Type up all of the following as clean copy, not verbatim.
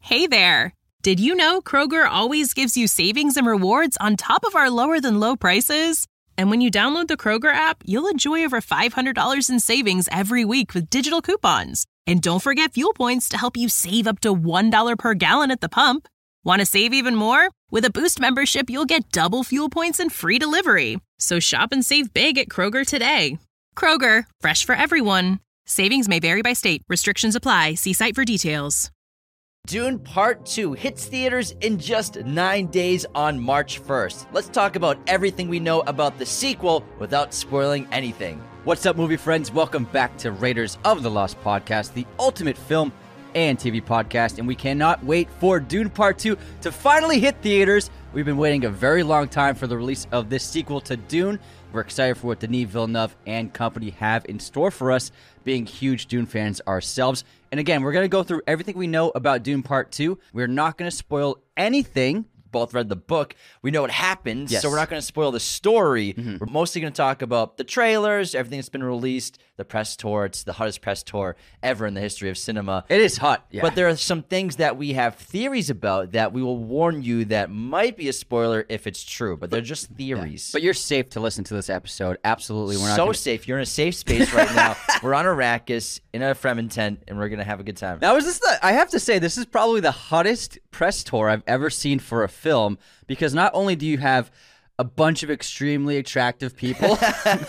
Hey there! Did you know Kroger always gives you savings and rewards on top of our lower-than-low prices? And when you download the Kroger app, you'll enjoy over $500 in savings every week with digital coupons. And don't forget fuel points to help you save up to $1 per gallon at the pump. Want to save even more? With a Boost membership, you'll get double fuel points and free delivery. So shop and save big at Kroger today. Kroger, fresh for everyone. Savings may vary by state. Restrictions apply. See site for details. Dune Part 2 hits theaters in just 9 days on March 1st. Let's talk about everything we know about the sequel without spoiling anything. What's up, movie friends? Welcome back to Raiders of the Lost Podcast, the ultimate film and TV podcast, and we cannot wait for Dune Part 2 to finally hit theaters. We've been waiting a very long time for the release of this sequel to Dune. We're excited for what Denis Villeneuve and company have in store for us, being huge Dune fans ourselves. And again, we're going to go through everything we know about Dune Part 2. We're not going to spoil anything. Both read the book. We know what happens, Yes. so we're not going to spoil the story. We're mostly going to talk about the trailers, everything that's been released, the press tour. It's the hottest press tour ever in the history of cinema. It is hot, yeah. But there are some things that we have theories about that we will warn you that might be a spoiler if it's true, but they're just theories. But you're safe to listen to this episode. Absolutely. We're not So gonna... safe. You're in a safe space right now. We're on Arrakis in a Fremen tent, and we're going to have a good time. Now, I have to say, this is probably the hottest press tour I've ever seen for a film, because not only do you have a bunch of extremely attractive people,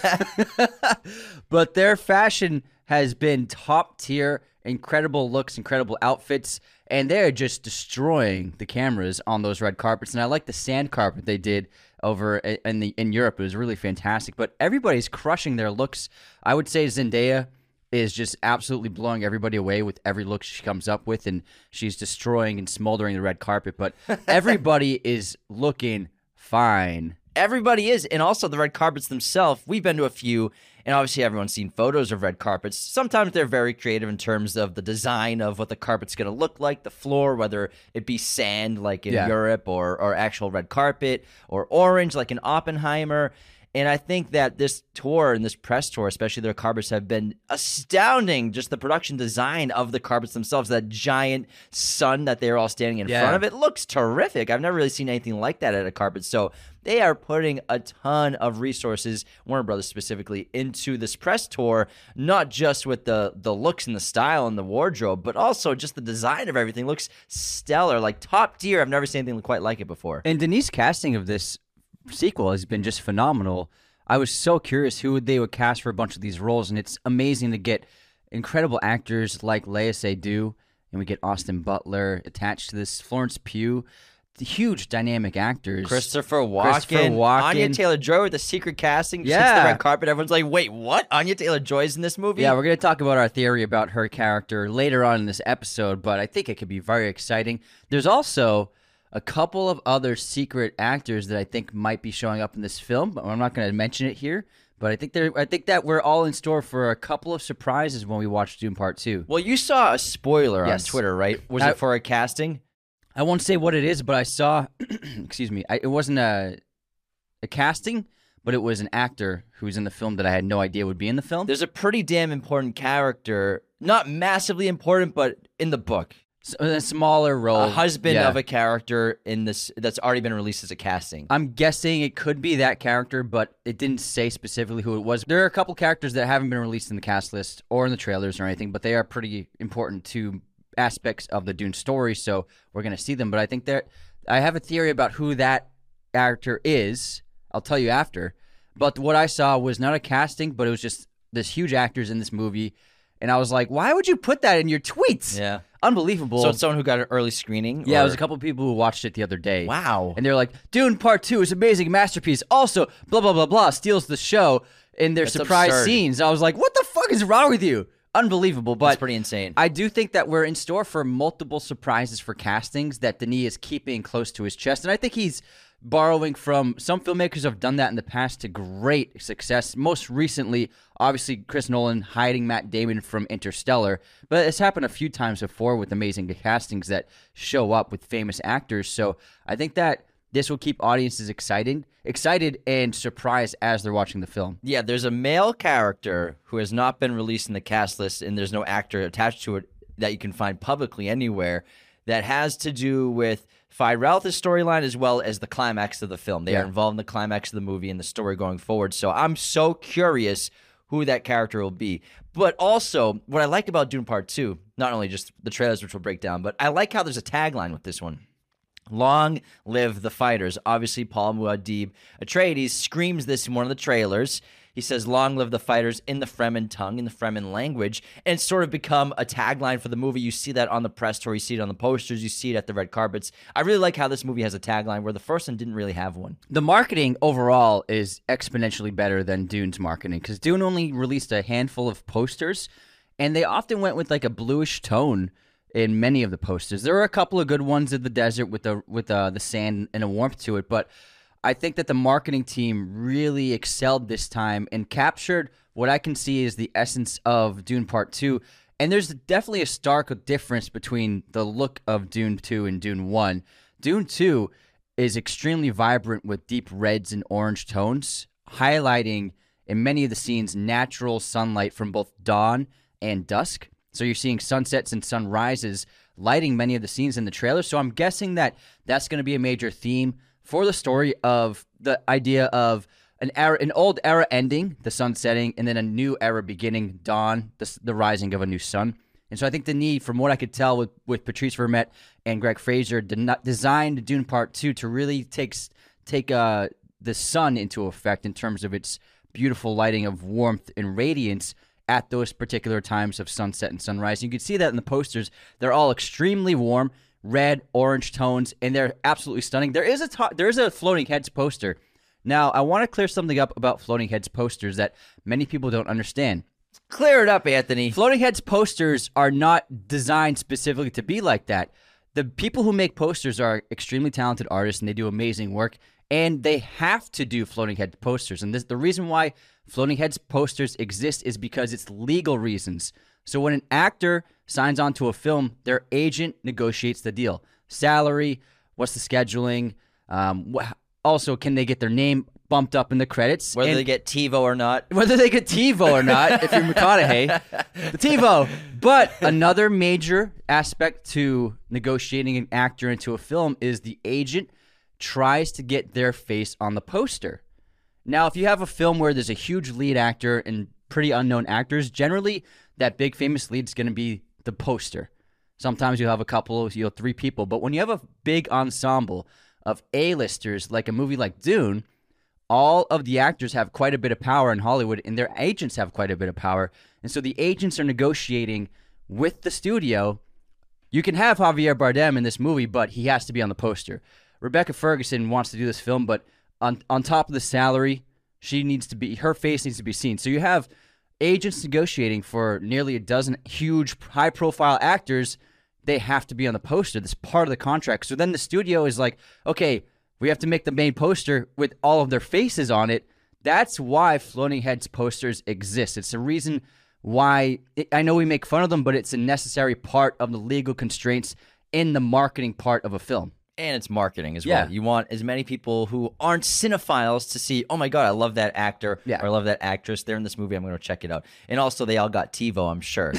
but their fashion has been top tier, incredible looks, incredible outfits, and they're just destroying the cameras on those red carpets. And I like the sand carpet they did over in Europe. It was really fantastic, but everybody's crushing their looks. I would say Zendaya is just absolutely blowing everybody away with every look she comes up with, and she's destroying and smoldering the red carpet, but everybody is looking fine. Everybody is, and also the red carpets themselves. We've been to a few, and obviously everyone's seen photos of red carpets. Sometimes they're very creative in terms of the design of what the carpet's going to look like, the floor, whether it be sand like in Europe or actual red carpet, or orange like in Oppenheimer. And I think that this tour and this press tour, especially their carpets, have been astounding. Just the production design of the carpets themselves, that giant sun that they're all standing in front of, it looks terrific. I've never really seen anything like that at a carpet. So they are putting a ton of resources, Warner Brothers specifically, into this press tour, not just with the looks and the style and the wardrobe, but also just the design of everything looks stellar, like top tier. I've never seen anything quite like it before. And Denis' casting of this sequel has been just phenomenal. I was so curious who they would cast for a bunch of these roles, and it's amazing to get incredible actors like Léa Seydoux, and we get Austin Butler attached to this, Florence Pugh, the huge dynamic actors. Christopher Walken. Anya Taylor-Joy with the secret casting. She hits the red carpet. Everyone's like, wait, what? Anya Taylor-Joy's in this movie? Yeah, we're going to talk about our theory about her character later on in this episode, but I think it could be very exciting. There's also a couple of other secret actors that I think might be showing up in this film, but I'm not going to mention it here. But I think that we're all in store for a couple of surprises when we watch Dune Part 2. Well, you saw a spoiler on Twitter, right? Was it for a casting? I won't say what it is, but I saw, excuse me, it wasn't a casting, but it was an actor who's in the film that I had no idea would be in the film. There's a pretty damn important character, not massively important, but in the book. A smaller role. A husband of a character in this that's already been released as a casting. I'm guessing it could be that character, but it didn't say specifically who it was. There are a couple characters that haven't been released in the cast list or in the trailers or anything, but they are pretty important to aspects of the Dune story, so we're going to see them. But I think that I have a theory about who that actor is. I'll tell you after. But what I saw was not a casting, but it was just this huge actors in this movie. And I was like, why would you put that in your tweets? Yeah. Unbelievable. So it's someone who got an early screening? Yeah, it was a couple of people who watched it the other day. Wow. And they're like, Dune Part 2 is an amazing masterpiece. Also, blah, blah, blah, blah, steals the show in their surprise scenes. I was like, what the fuck is wrong with you? Unbelievable. But that's pretty insane. I do think that we're in store for multiple surprises for castings that Denis is keeping close to his chest. And I think he's borrowing from some filmmakers who have done that in the past to great success. Most recently, obviously, Chris Nolan hiding Matt Damon from Interstellar. But it's happened a few times before with amazing castings that show up with famous actors. So I think that this will keep audiences excited and surprised as they're watching the film. Yeah, there's a male character who has not been released in the cast list, and there's no actor attached to it that you can find publicly anywhere, that has to do with Fire-Relth's storyline as well as the climax of the film. They are involved in the climax of the movie and the story going forward. So I'm so curious who that character will be. But also, what I like about Dune Part 2, not only just the trailers, which we'll break down, but I like how there's a tagline with this one. Long live the fighters. Obviously, Paul Muad'Dib Atreides screams this in one of the trailers. He says, long live the fighters in the Fremen tongue, in the Fremen language, and it's sort of become a tagline for the movie. You see that on the press tour, you see it on the posters, you see it at the red carpets. I really like how this movie has a tagline where the first one didn't really have one. The marketing overall is exponentially better than Dune's marketing because Dune only released a handful of posters, and they often went with like a bluish tone in many of the posters. There were a couple of good ones in the desert with the sand and a warmth to it, but I think that the marketing team really excelled this time and captured what I can see is the essence of Dune Part 2. And there's definitely a stark difference between the look of Dune 2 and Dune 1. Dune 2 is extremely vibrant with deep reds and orange tones, highlighting in many of the scenes natural sunlight from both dawn and dusk. So you're seeing sunsets and sunrises lighting many of the scenes in the trailer. So I'm guessing that that's going to be a major theme for the story of the idea of an old era ending, the sun setting, and then a new era beginning, dawn, the rising of a new sun. And so I think the need, from what I could tell with Patrice Vermette and Greg Fraser, designed Dune Part 2 to really take the sun into effect in terms of its beautiful lighting of warmth and radiance at those particular times of sunset and sunrise. You can see that in the posters. They're all extremely warm, red, orange tones, and they're absolutely stunning. There is a Floating Heads poster. Now, I want to clear something up about Floating Heads posters that many people don't understand. Clear it up, Anthony. Floating Heads posters are not designed specifically to be like that. The people who make posters are extremely talented artists, and they do amazing work, and they have to do Floating Heads posters. And the reason why Floating Heads posters exist is because it's legal reasons. So when an actor signs on to a film, their agent negotiates the deal. Salary, what's the scheduling, also can they get their name bumped up in the credits. Whether they get TiVo or not. Whether they get TiVo or not, if you're McConaughey. The TiVo. But another major aspect to negotiating an actor into a film is the agent tries to get their face on the poster. Now, if you have a film where there's a huge lead actor and pretty unknown actors, generally that big famous lead is going to be the poster. Sometimes you'll have a couple, 3 people. But when you have a big ensemble of A-listers, like a movie like Dune, all of the actors have quite a bit of power in Hollywood, and their agents have quite a bit of power. And so the agents are negotiating with the studio. You can have Javier Bardem in this movie, but he has to be on the poster. Rebecca Ferguson wants to do this film, but on top of the salary, her face needs to be seen. So you have agents negotiating for nearly a dozen huge, high-profile actors. They have to be on the poster. That's part of the contract. So then the studio is like, okay, we have to make the main poster with all of their faces on it. That's why Floating Heads posters exist. It's the reason why I know we make fun of them, but it's a necessary part of the legal constraints in the marketing part of a film. And it's marketing as well. You want as many people who aren't cinephiles to see, oh my God, I love that actor or I love that actress. They're in this movie. I'm going to check it out. And also, they all got TiVo, I'm sure.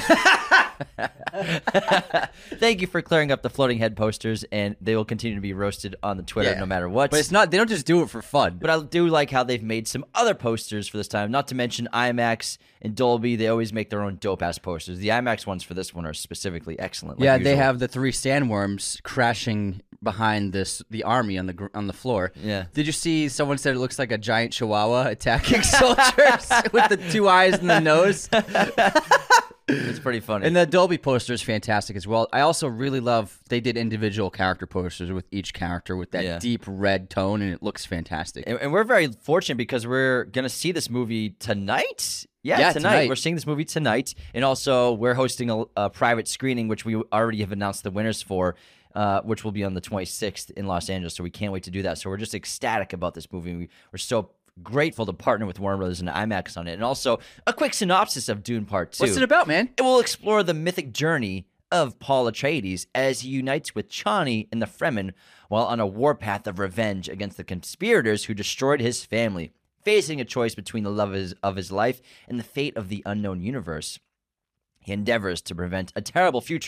Thank you for clearing up the Floating Head posters, and they will continue to be roasted on the Twitter no matter what. But it's not, they don't just do it for fun. But I do like how they've made some other posters for this time, not to mention IMAX and Dolby. They always make their own dope-ass posters. The IMAX ones for this one are specifically excellent. Like they have the 3 sandworms crashing behind the army on the floor. Yeah. Did you see someone said it looks like a giant chihuahua attacking soldiers with the 2 eyes and the nose? It's pretty funny. And the Dolby poster is fantastic as well. I also really love they did individual character posters with each character with that deep red tone, and it looks fantastic. And we're very fortunate because we're going to see this movie tonight. Yeah, tonight. We're seeing this movie tonight. And also, we're hosting a private screening, which we already have announced the winners for, which will be on the 26th in Los Angeles. So we can't wait to do that. So we're just ecstatic about this movie. We're so grateful to partner with Warner Brothers and IMAX on it. And also, a quick synopsis of Dune Part 2. What's it about, man? It will explore the mythic journey of Paul Atreides as he unites with Chani and the Fremen while on a warpath of revenge against the conspirators who destroyed his family, facing a choice between the love of his life and the fate of the unknown universe. He endeavors to prevent a terrible future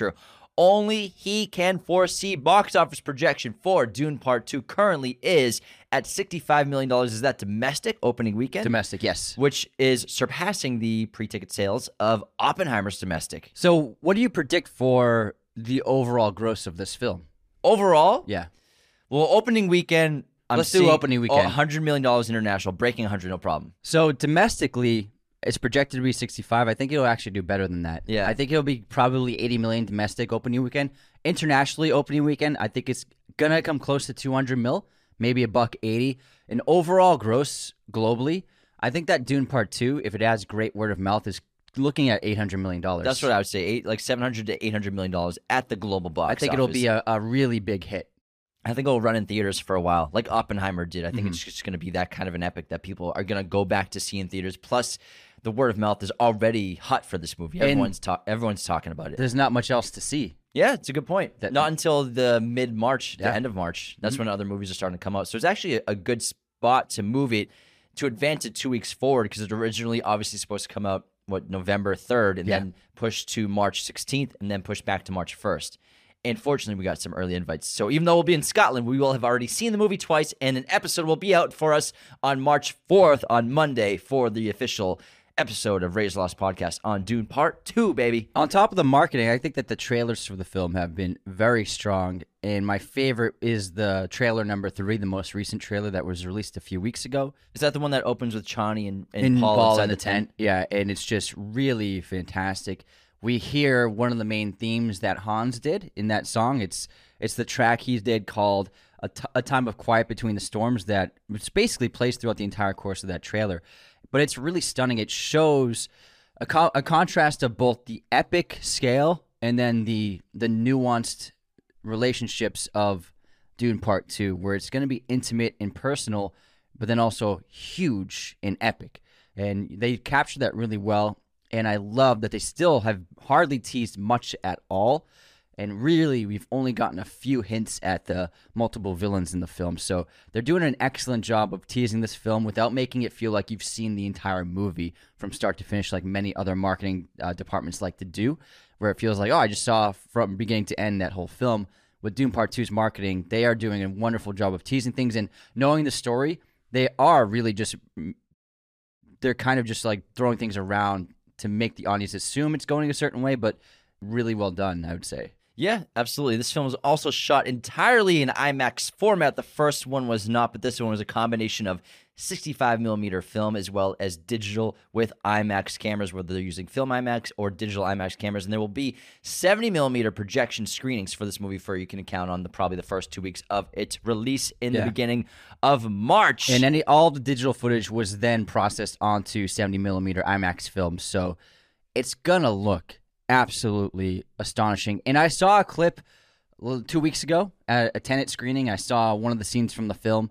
only he can foresee. Box office projection for Dune Part 2 currently is at $65 million. Is that domestic opening weekend? Domestic, yes. Which is surpassing the pre-ticket sales of Oppenheimer's domestic. So what do you predict for the overall gross of this film? Overall? Yeah. Well, opening weekend, Let's do opening weekend. $100 million international, breaking 100, no problem. So domestically, it's projected to be 65. I think it'll actually do better than that. Yeah. I think it'll be probably 80 million domestic opening weekend. Internationally opening weekend, I think it's gonna come close to 200 mil, maybe $180. And overall gross globally, I think that Dune Part 2, if it has great word of mouth, is looking at $800 million. That's what I would say, like $700 to $800 million at the global box I think office. it'll be a really big hit. I think it'll run in theaters for a while, like Oppenheimer did. I think it's just going to be that kind of an epic that people are going to go back to see in theaters. Plus, the word of mouth is already hot for this movie. Everyone's talking about it. There's not much else to see. Yeah, it's a good point. That- Not until the mid-March, Yeah. the end of March. That's when other movies are starting to come out. So it's actually a good spot to move it, to advance it 2 weeks forward, because it originally obviously supposed to come out, November 3rd, and then pushed to March 16th, and then pushed back to March 1st. And fortunately, we got some early invites. So even though we'll be in Scotland, we will have already seen the movie twice, and an episode will be out for us on March 4th, on Monday, for the official episode of Raise Lost Podcast on Dune Part 2, baby. On top of the marketing, I think that the trailers for the film have been very strong. And my favorite is the trailer number 3, the most recent trailer that was released a few weeks ago. Is that the one that opens with Chani and In Paul Ball inside in the tent. Yeah, and it's just really fantastic. We hear one of the main themes that Hans did in that song. It's the track he did called A Time of Quiet Between the Storms that it's basically plays throughout the entire course of that trailer. But it's really stunning. It shows a contrast of both the epic scale and then the nuanced relationships of Dune Part 2, where it's going to be intimate and personal, but then also huge and epic. And they captured that really well. And I love that they still have hardly teased much at all. And really, we've only gotten a few hints at the multiple villains in the film. So they're doing an excellent job of teasing this film without making it feel like you've seen the entire movie from start to finish, like many other marketing departments like to do, where it feels like, oh, I just saw from beginning to end that whole film. With Dune Part 2's marketing, they are doing a wonderful job of teasing things. And knowing the story, they are really they're kind of just like throwing things around to make the audience assume it's going a certain way, but really well done, I would say. Yeah, absolutely. This film was also shot entirely in IMAX format. The first one was not, but this one was a combination of 65mm film as well as digital with IMAX cameras, whether they're using film IMAX or digital IMAX cameras. And there will be 70mm projection screenings for this movie for you can count on probably the first 2 weeks of its release in the beginning of March. And all the digital footage was then processed onto 70mm IMAX film. So it's going to look absolutely astonishing. And I saw a clip 2 weeks ago at a Tenet screening. I saw one of the scenes from the film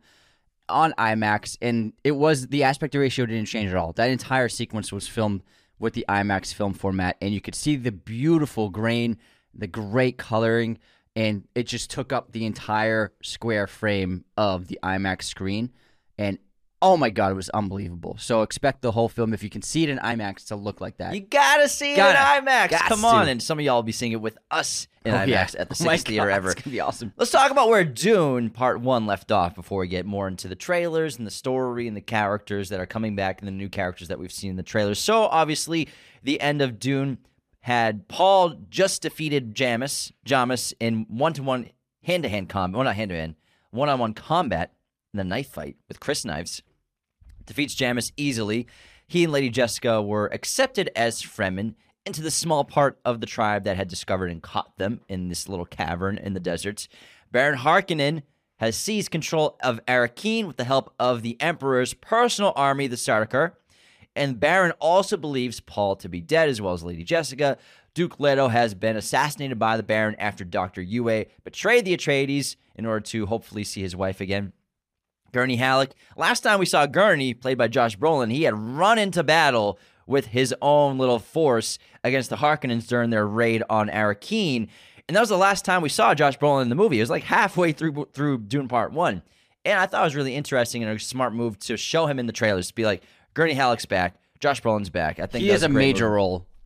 on IMAX, and it was the aspect ratio didn't change at all. That entire sequence was filmed with the IMAX film format, and you could see the beautiful grain, the great coloring, and it just took up the entire square frame of the IMAX screen. And oh my God, it was unbelievable. So expect the whole film, if you can see it in IMAX, to look like that. You gotta see it in IMAX. Come on. And some of y'all will be seeing it with us in IMAX at the sickest theater ever. It's going to be awesome. Let's talk about where Dune Part 1 left off before we get more into the trailers and the story and the characters that are coming back and the new characters that we've seen in the trailers. So obviously, the end of Dune had Paul just defeated Jamis in one-to-one hand-to-hand combat. Well, not hand-to-hand. One-on-one combat in the knife fight with Chris Knives. Defeats Jamis easily. He and Lady Jessica were accepted as Fremen into the small part of the tribe that had discovered and caught them in this little cavern in the deserts. Baron Harkonnen has seized control of Arrakeen with the help of the Emperor's personal army, the Sardaukar. And Baron also believes Paul to be dead, as well as Lady Jessica. Duke Leto has been assassinated by the Baron after Dr. Yue betrayed the Atreides in order to hopefully see his wife again. Gurney Halleck. Last time we saw Gurney, played by Josh Brolin, he had run into battle with his own little force against the Harkonnens during their raid on Arrakeen. And that was the last time we saw Josh Brolin in the movie. It was like halfway through Dune Part 1. And I thought it was really interesting and a smart move to show him in the trailers, to be like, Gurney Halleck's back, Josh Brolin's back. I think he has a major role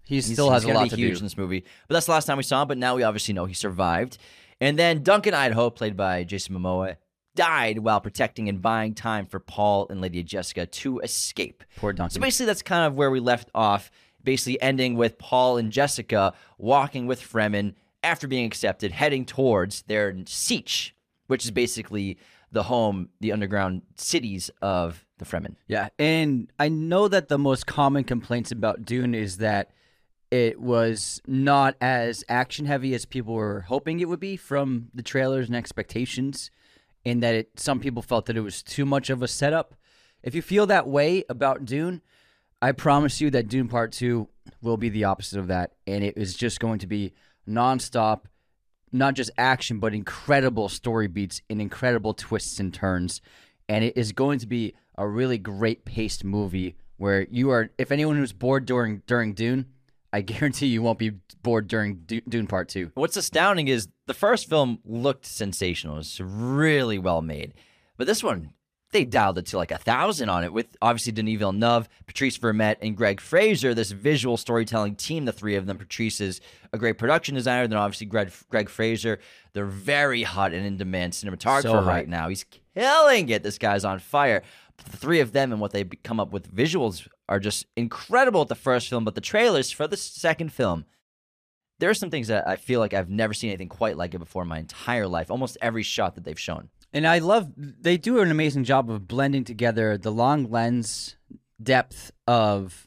He still has a gonna lot be to huge do in this movie. But that's the last time we saw him. But now we obviously know he survived. And then Duncan Idaho, played by Jason Momoa, died while protecting and buying time for Paul and Lady Jessica to escape. Poor Duncan. So basically, that's kind of where we left off. Basically, ending with Paul and Jessica walking with Fremen after being accepted, heading towards their siege, which is basically the underground cities of the Fremen. Yeah, and I know that the most common complaints about Dune is that it was not as action heavy as people were hoping it would be from the trailers and expectations, and that some people felt that it was too much of a setup. If you feel that way about Dune, I promise you that Dune Part 2 will be the opposite of that, and it is just going to be nonstop, not just action, but incredible story beats and incredible twists and turns, and it is going to be a really great paced movie where you are, if anyone who's bored during Dune, I guarantee you won't be bored during Dune Part 2. What's astounding is the first film looked sensational. It was really well made. But this one, they dialed it to like 1,000 on it with obviously Denis Villeneuve, Patrice Vermette, and Greg Fraser, this visual storytelling team, the three of them. Patrice is a great production designer. Then obviously Greg Fraser, they're very hot and in-demand cinematographer right now. He's killing it. This guy's on fire. But the three of them and what they come up with visuals are just incredible at the first film. But the trailers for the second film, there are some things that I feel like I've never seen anything quite like it before in my entire life. Almost every shot that they've shown. And I love, they do an amazing job of blending together the long lens depth of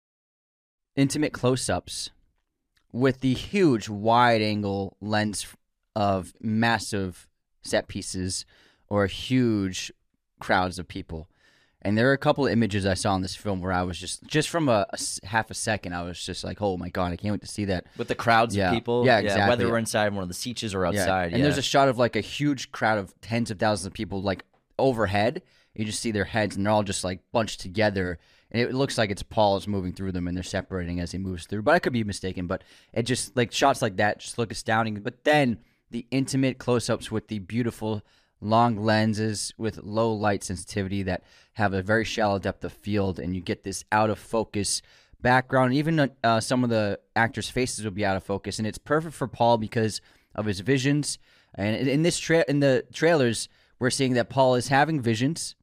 intimate close-ups with the huge wide angle lens of massive set pieces or huge crowds of people. And there are a couple of images I saw in this film where I was just from a half a second, I was just like, oh my God, I can't wait to see that. With the crowds of people? Yeah, exactly. Whether we're inside one of the sietches or outside. And there's a shot of like a huge crowd of tens of thousands of people like overhead. You just see their heads and they're all just like bunched together. And it looks like it's Paul is moving through them and they're separating as he moves through. But I could be mistaken. But it just, like, shots like that just look astounding. But then the intimate close-ups with the beautiful long lenses with low light sensitivity that have a very shallow depth of field, and you get this out of focus background. Even some of the actors' faces will be out of focus, and it's perfect for Paul because of his visions. And in this in the trailers, we're seeing that Paul is having visions,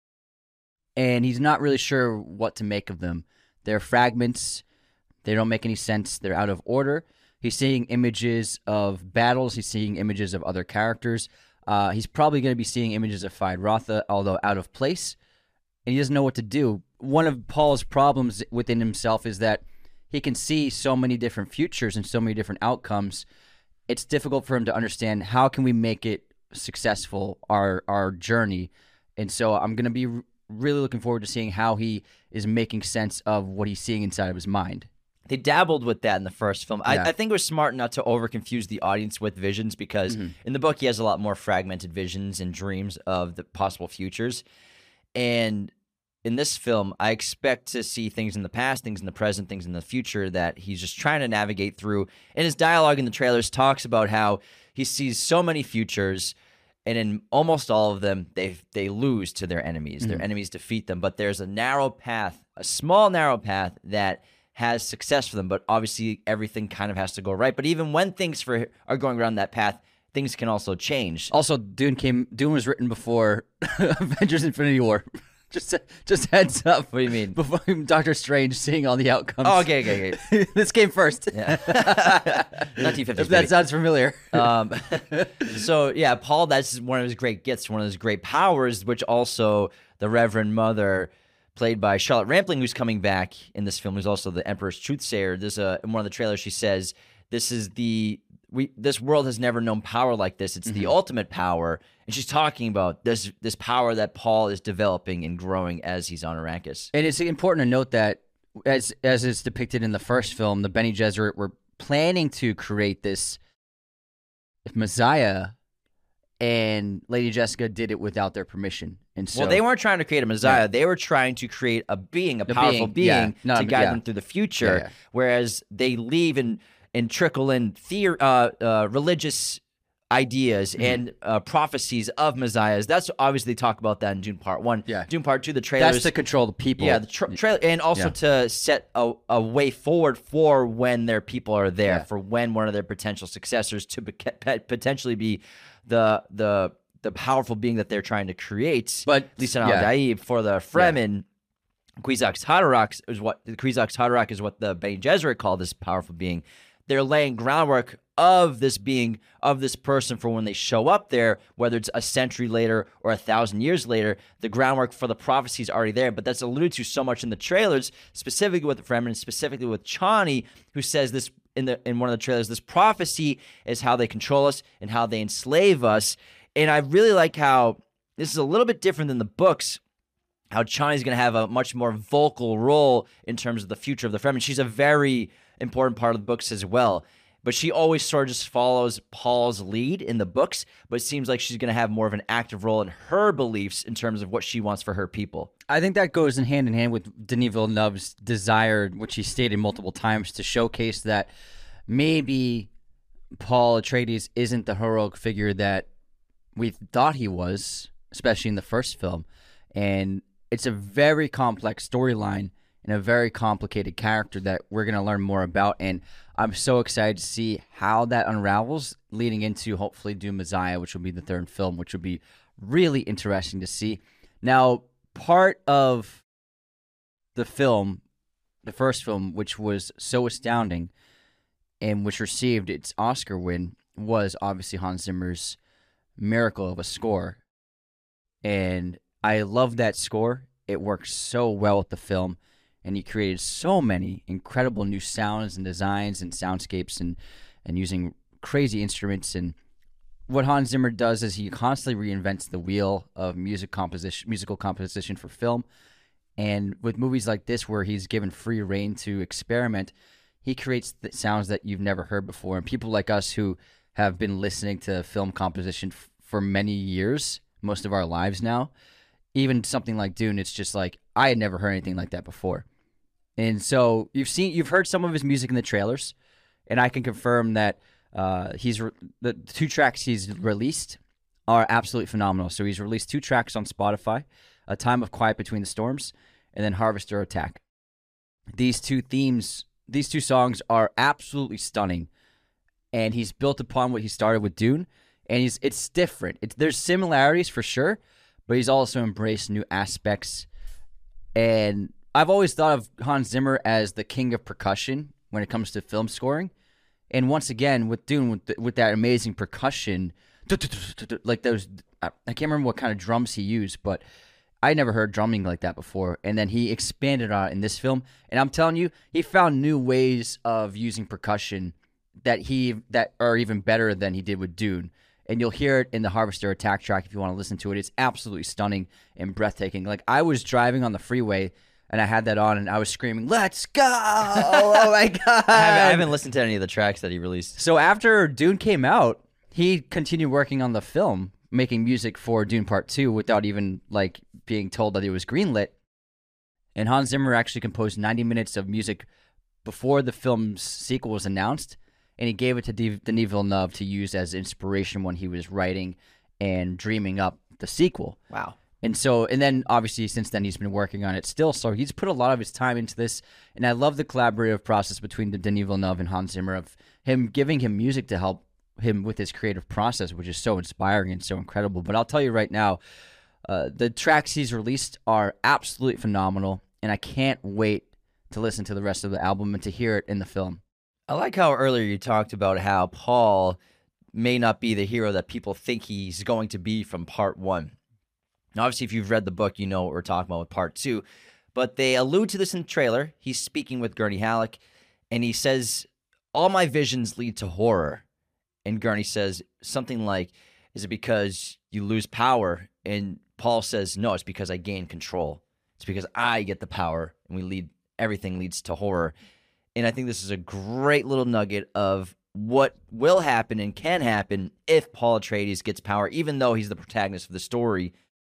and he's not really sure what to make of them. They're fragments. They don't make any sense. They're out of order. He's seeing images of battles. He's seeing images of other characters. He's probably going to be seeing images of Feyd-Rautha, although out of place, and he doesn't know what to do. One of Paul's problems within himself is that he can see so many different futures and so many different outcomes. It's difficult for him to understand how can we make it successful, our journey. And so I'm going to be really looking forward to seeing how he is making sense of what he's seeing inside of his mind. They dabbled with that in the first film. Yeah. I think it was smart not to over-confuse the audience with visions because in the book he has a lot more fragmented visions and dreams of the possible futures. And in this film, I expect to see things in the past, things in the present, things in the future that he's just trying to navigate through. And his dialogue in the trailers talks about how he sees so many futures, and in almost all of them, they lose to their enemies. Their enemies defeat them. But there's a narrow path, a small narrow path that has success for them, but obviously everything kind of has to go right. But even when things are going around that path, things can also change. Also, Dune was written before Avengers: Infinity War. Just heads up. What do you mean? Before Doctor Strange seeing all the outcomes. Oh, okay. This came first. Yeah. 1950s. If that sounds familiar. So yeah, Paul, that's one of his great gifts, one of his great powers, which also the Reverend Mother, played by Charlotte Rampling, who's coming back in this film, who's also the Emperor's Truthsayer. There's in one of the trailers, she says, this world has never known power like this. It's the ultimate power. And she's talking about this power that Paul is developing and growing as he's on Arrakis. And it's important to note that, as is depicted in the first film, the Bene Gesserit were planning to create this Messiah, and Lady Jessica did it without their permission. And so, well, they weren't trying to create a Messiah. Yeah. They were trying to create a powerful being to guide them through the future. Yeah. Whereas they leave and trickle in religious ideas and prophecies of messiahs. That's obviously they talk about that in Dune Part 1. Yeah. Dune Part 2, the trailers. That's to control the people. Yeah, the trailer, and also to set a way forward for when their people are there, for when one of their potential successors to potentially be the powerful being that they're trying to create. But Lisan al-Gaib for the Fremen. Kwisatz Haderach is what the Bene Gesserit call this powerful being. They're laying groundwork of this being, of this person for when they show up there, whether it's a century later or 1,000 years later. The groundwork for the prophecy is already there, but that's alluded to so much in the trailers, specifically with the Fremen, specifically with Chani, who says this in one of the trailers, this prophecy is how they control us and how they enslave us. And I really like how this is a little bit different than the books, how Chani's going to have a much more vocal role in terms of the future of the Fremen. She's a very important part of the books as well. But she always sort of just follows Paul's lead in the books, but it seems like she's going to have more of an active role in her beliefs in terms of what she wants for her people. I think that goes in hand with Denis Villeneuve's desire, which he stated multiple times, to showcase that maybe Paul Atreides isn't the heroic figure that we thought he was, especially in the first film. And it's a very complex storyline and a very complicated character that we're going to learn more about. And I'm so excited to see how that unravels leading into hopefully Dune Messiah, which will be the third film, which will be really interesting to see. Now, part of the film, the first film, which was so astounding and which received its Oscar win, was obviously Hans Zimmer's miracle of a score. And I love that score. It works so well with the film. And he created so many incredible new sounds and designs and soundscapes and using crazy instruments. And what Hans Zimmer does is he constantly reinvents the wheel of musical composition for film. And with movies like this, where he's given free rein to experiment, he creates the sounds that you've never heard before. And people like us who have been listening to film composition for many years, most of our lives now, even something like Dune, it's just like, I had never heard anything like that before. And so you've heard some of his music in the trailers, and I can confirm that the 2 tracks he's released are absolutely phenomenal. So he's released 2 tracks on Spotify, A Time of Quiet Between the Storms, and then Harvester Attack. These two songs are absolutely stunning, and he's built upon what he started with Dune, and it's different. There's similarities for sure, but he's also embraced new aspects. And I've always thought of Hans Zimmer as the king of percussion when it comes to film scoring. And once again, with Dune, with that amazing percussion, like those, I can't remember what kind of drums he used, but I never heard drumming like that before. And then he expanded on it in this film. And I'm telling you, he found new ways of using percussion that are even better than he did with Dune. And you'll hear it in the Harvester Attack track if you want to listen to it. It's absolutely stunning and breathtaking. Like, I was driving on the freeway, and I had that on, and I was screaming, "Let's go!" Oh, my God. I haven't listened to any of the tracks that he released. So after Dune came out, he continued working on the film, making music for Dune Part 2 without even, like, being told that it was greenlit. And Hans Zimmer actually composed 90 minutes of music before the film's sequel was announced, and he gave it to Denis Villeneuve to use as inspiration when he was writing and dreaming up the sequel. Wow. And then obviously since then he's been working on it still. So he's put a lot of his time into this. And I love the collaborative process between Denis Villeneuve and Hans Zimmer of him giving him music to help him with his creative process, which is so inspiring and so incredible. But I'll tell you right now, the tracks he's released are absolutely phenomenal. And I can't wait to listen to the rest of the album and to hear it in the film. I like how earlier you talked about how Paul may not be the hero that people think he's going to be from Part 1. Now, obviously, if you've read the book, you know what we're talking about with Part 2. But they allude to this in the trailer. He's speaking with Gurney Halleck, and he says, "All my visions lead to horror." And Gurney says something like, "Is it because you lose power?" And Paul says, "No, it's because I gain control. It's because I get the power, and everything leads to horror." And I think this is a great little nugget of what will happen and can happen if Paul Atreides gets power, even though he's the protagonist of the story.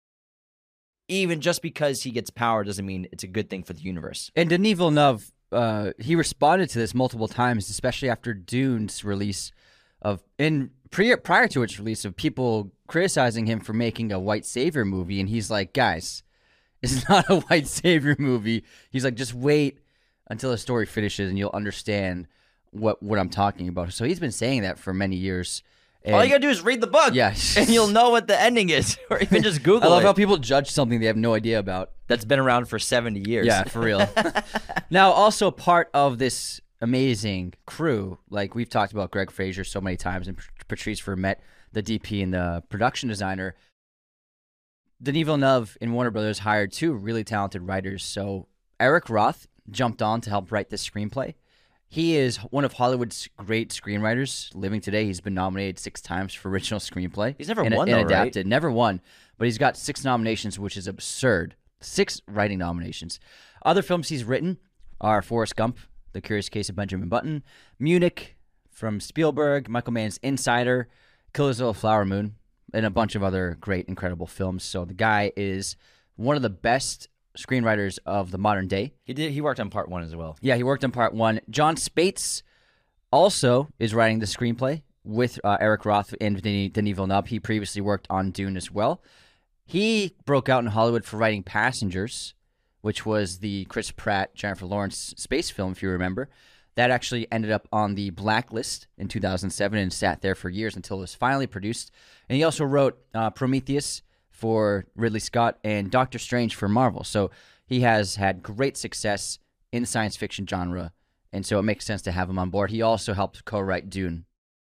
Even just because he gets power doesn't mean it's a good thing for the universe. And Denis Villeneuve, he responded to this multiple times, especially after Dune's release in prior to its release, of people criticizing him for making a white savior movie, and he's like, guys, it's not a white savior movie. He's like, just wait until the story finishes and you'll understand what I'm talking about. So he's been saying that for many years. And all you gotta do is read the book, and you'll know what the ending is, or even just Google it. I love how people judge something they have no idea about. That's been around for 70 years. Yeah, for real. Now, also part of this amazing crew, like we've talked about Greg Fraser so many times, and Patrice Vermette, the DP and the production designer. Denis Villeneuve and Warner Brothers hired 2 really talented writers. So Eric Roth jumped on to help write this screenplay. He is one of Hollywood's great screenwriters living today. He's been nominated 6 times for original screenplay. He's never won, though, adapted. Right? Never won, but he's got 6 nominations, which is absurd. 6 writing nominations. Other films he's written are Forrest Gump, The Curious Case of Benjamin Button, Munich from Spielberg, Michael Mann's Insider, Killers of the Flower Moon, and a bunch of other great, incredible films. So the guy is one of the best screenwriters of the modern day. He worked on part 1 as well. Yeah, he worked on part 1. John Spates also is writing the screenplay with Eric Roth and Denis Villeneuve. He previously worked on Dune as well. He broke out in Hollywood for writing Passengers, which was the Chris Pratt, Jennifer Lawrence space film, if you remember. That actually ended up on the blacklist in 2007 and sat there for years until it was finally produced. And he also wrote Prometheus for Ridley Scott and Doctor Strange for Marvel. So he has had great success in the science fiction genre, and so it makes sense to have him on board. He also helped co-write Dune.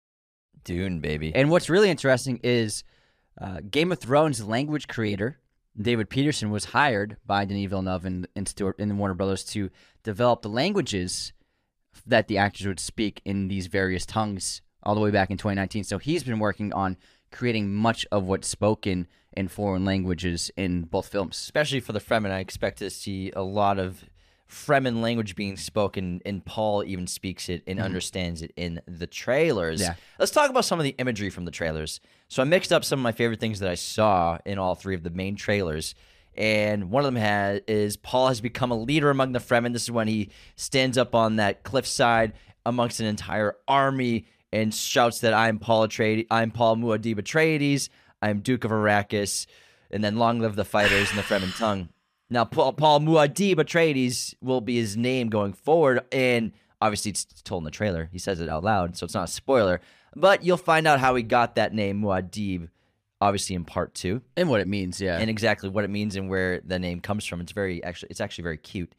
Dune, baby. And what's really interesting is Game of Thrones language creator David Peterson was hired by Denis Villeneuve and Warner Brothers to develop the languages that the actors would speak in these various tongues all the way back in 2019. So he's been working on creating much of what's spoken in foreign languages in both films. Especially for the Fremen, I expect to see a lot of Fremen language being spoken, and Paul even speaks it and understands it in the trailers. Yeah. Let's talk about some of the imagery from the trailers. So I mixed up some of my favorite things that I saw in all 3 of the main trailers, and one of them is Paul has become a leader among the Fremen. This is when he stands up on that cliffside amongst an entire army and shouts that I'm Paul Muad'Dib Atreides, I'm Duke of Arrakis, and then long live the fighters in the Fremen tongue. Now, Paul Muad'Dib Atreides will be his name going forward, and obviously it's told in the trailer. He says it out loud, so it's not a spoiler. But you'll find out how he got that name, Muad'Dib, obviously in part 2. And what it means, yeah. And exactly what it means and where the name comes from. It's actually very cute.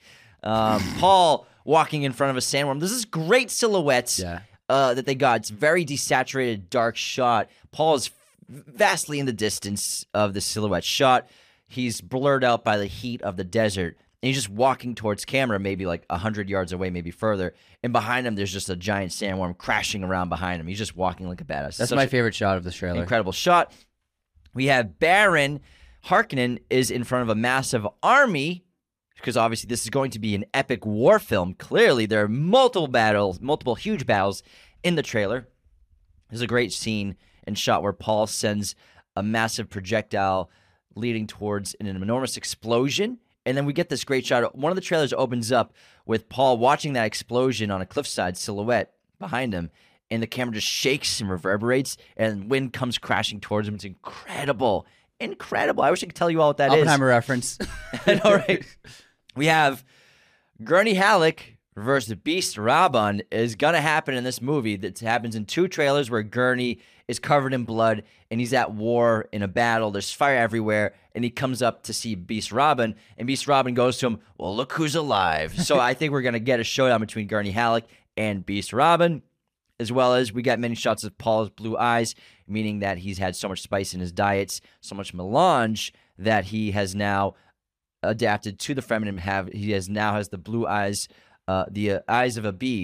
Paul walking in front of a sandworm. There's this great silhouettes that they got. It's very desaturated, dark shot. Paul is vastly in the distance of the silhouette shot. He's blurred out by the heat of the desert. And he's just walking towards camera, maybe like 100 yards away, maybe further. And behind him, there's just a giant sandworm crashing around behind him. He's just walking like a badass. That's my favorite shot of this trailer. Incredible shot. We have Baron Harkonnen is in front of a massive army, because obviously this is going to be an epic war film. Clearly, there are multiple huge battles in the trailer. There's a great scene and shot where Paul sends a massive projectile leading towards an enormous explosion. And then we get this great shot. One of the trailers opens up with Paul watching that explosion on a cliffside silhouette behind him. And the camera just shakes and reverberates, and wind comes crashing towards him. It's incredible. Incredible. I wish I could tell you all what that is. Oppenheimer reference. I know, right? We have Gurney Halleck versus Beast Rabban is going to happen in this movie. That happens in 2 trailers where Gurney is covered in blood, and he's at war in a battle. There's fire everywhere, and he comes up to see Beast Rabban, and Beast Rabban goes to him, well, look who's alive. So I think we're going to get a showdown between Gurney Halleck and Beast Rabban, as well as we got many shots of Paul's blue eyes, meaning that he's had so much spice in his diets, so much melange, that he has now adapted to the feminine. Now has the blue eyes, the eyes of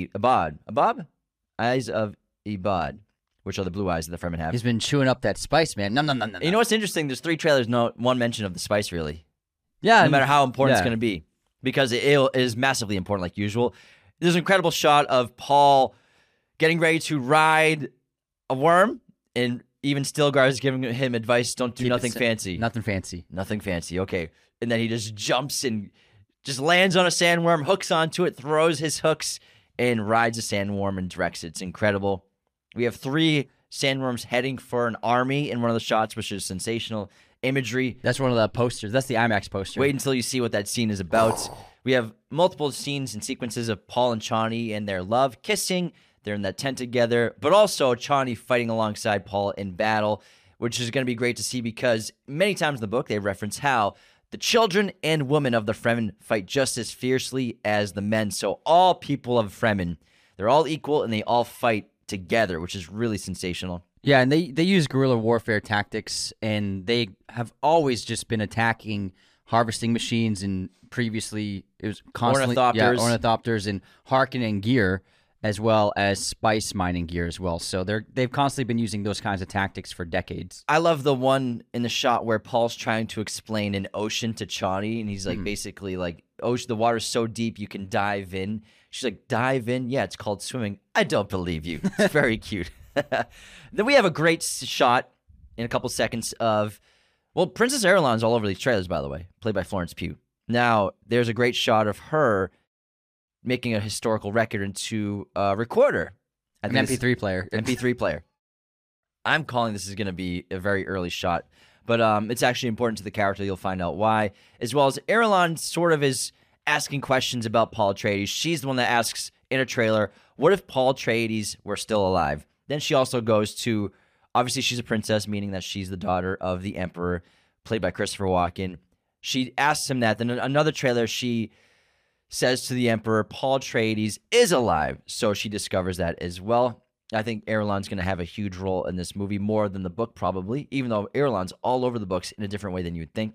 Ibad, eyes of Ibad, which are the blue eyes that the Fremen have. He's been chewing up that spice, man. No. You know what's interesting? There's 3 trailers, no one mention of the spice, really. Yeah. No matter how important it's going to be, because it is massively important, like usual. There's an incredible shot of Paul getting ready to ride a worm, and even Stilgar is giving him advice, don't do nothing fancy. Nothing fancy. Nothing fancy, okay. And then he just jumps and just lands on a sandworm, hooks onto it, throws his hooks, and rides a sandworm and directs it. It's incredible. We have 3 sandworms heading for an army in one of the shots, which is sensational imagery. That's one of the posters. That's the IMAX poster. Wait until you see what that scene is about. We have multiple scenes and sequences of Paul and Chani and their love, kissing. They're in that tent together, but also Chani fighting alongside Paul in battle, which is going to be great to see because many times in the book they reference how the children and women of the Fremen fight just as fiercely as the men. So all people of Fremen, they're all equal and they all fight together, which is really sensational. Yeah, and they use guerrilla warfare tactics, and they have always just been attacking harvesting machines, and previously it was constantly ornithopters and Harkonnen gear, as well as spice mining gear as well. So they've constantly been using those kinds of tactics for decades. I love the one in the shot where Paul's trying to explain an ocean to Chani, and he's like basically like, "Ocean, the water's so deep you can dive in." She's like, "Dive in? Yeah, it's called swimming." I don't believe you. It's very cute. Then we have a great shot in a couple seconds of, well, Princess Irulan's all over these trailers, by the way, played by Florence Pugh. Now, there's a great shot of her making a historical record into a recorder. An MP3 player. MP3 player. I'm calling this is going to be a very early shot, but it's actually important to the character. You'll find out why. As well as Irulan sort of is asking questions about Paul Atreides. She's the one that asks in a trailer, what if Paul Atreides were still alive? Then she also goes to, obviously she's a princess, meaning that she's the daughter of the Emperor, played by Christopher Walken. She asks him that. Then another trailer, she says to the Emperor, Paul Atreides is alive. So she discovers that as well. I think Irulan's going to have a huge role in this movie, more than the book probably, even though Irulan's all over the books in a different way than you would think.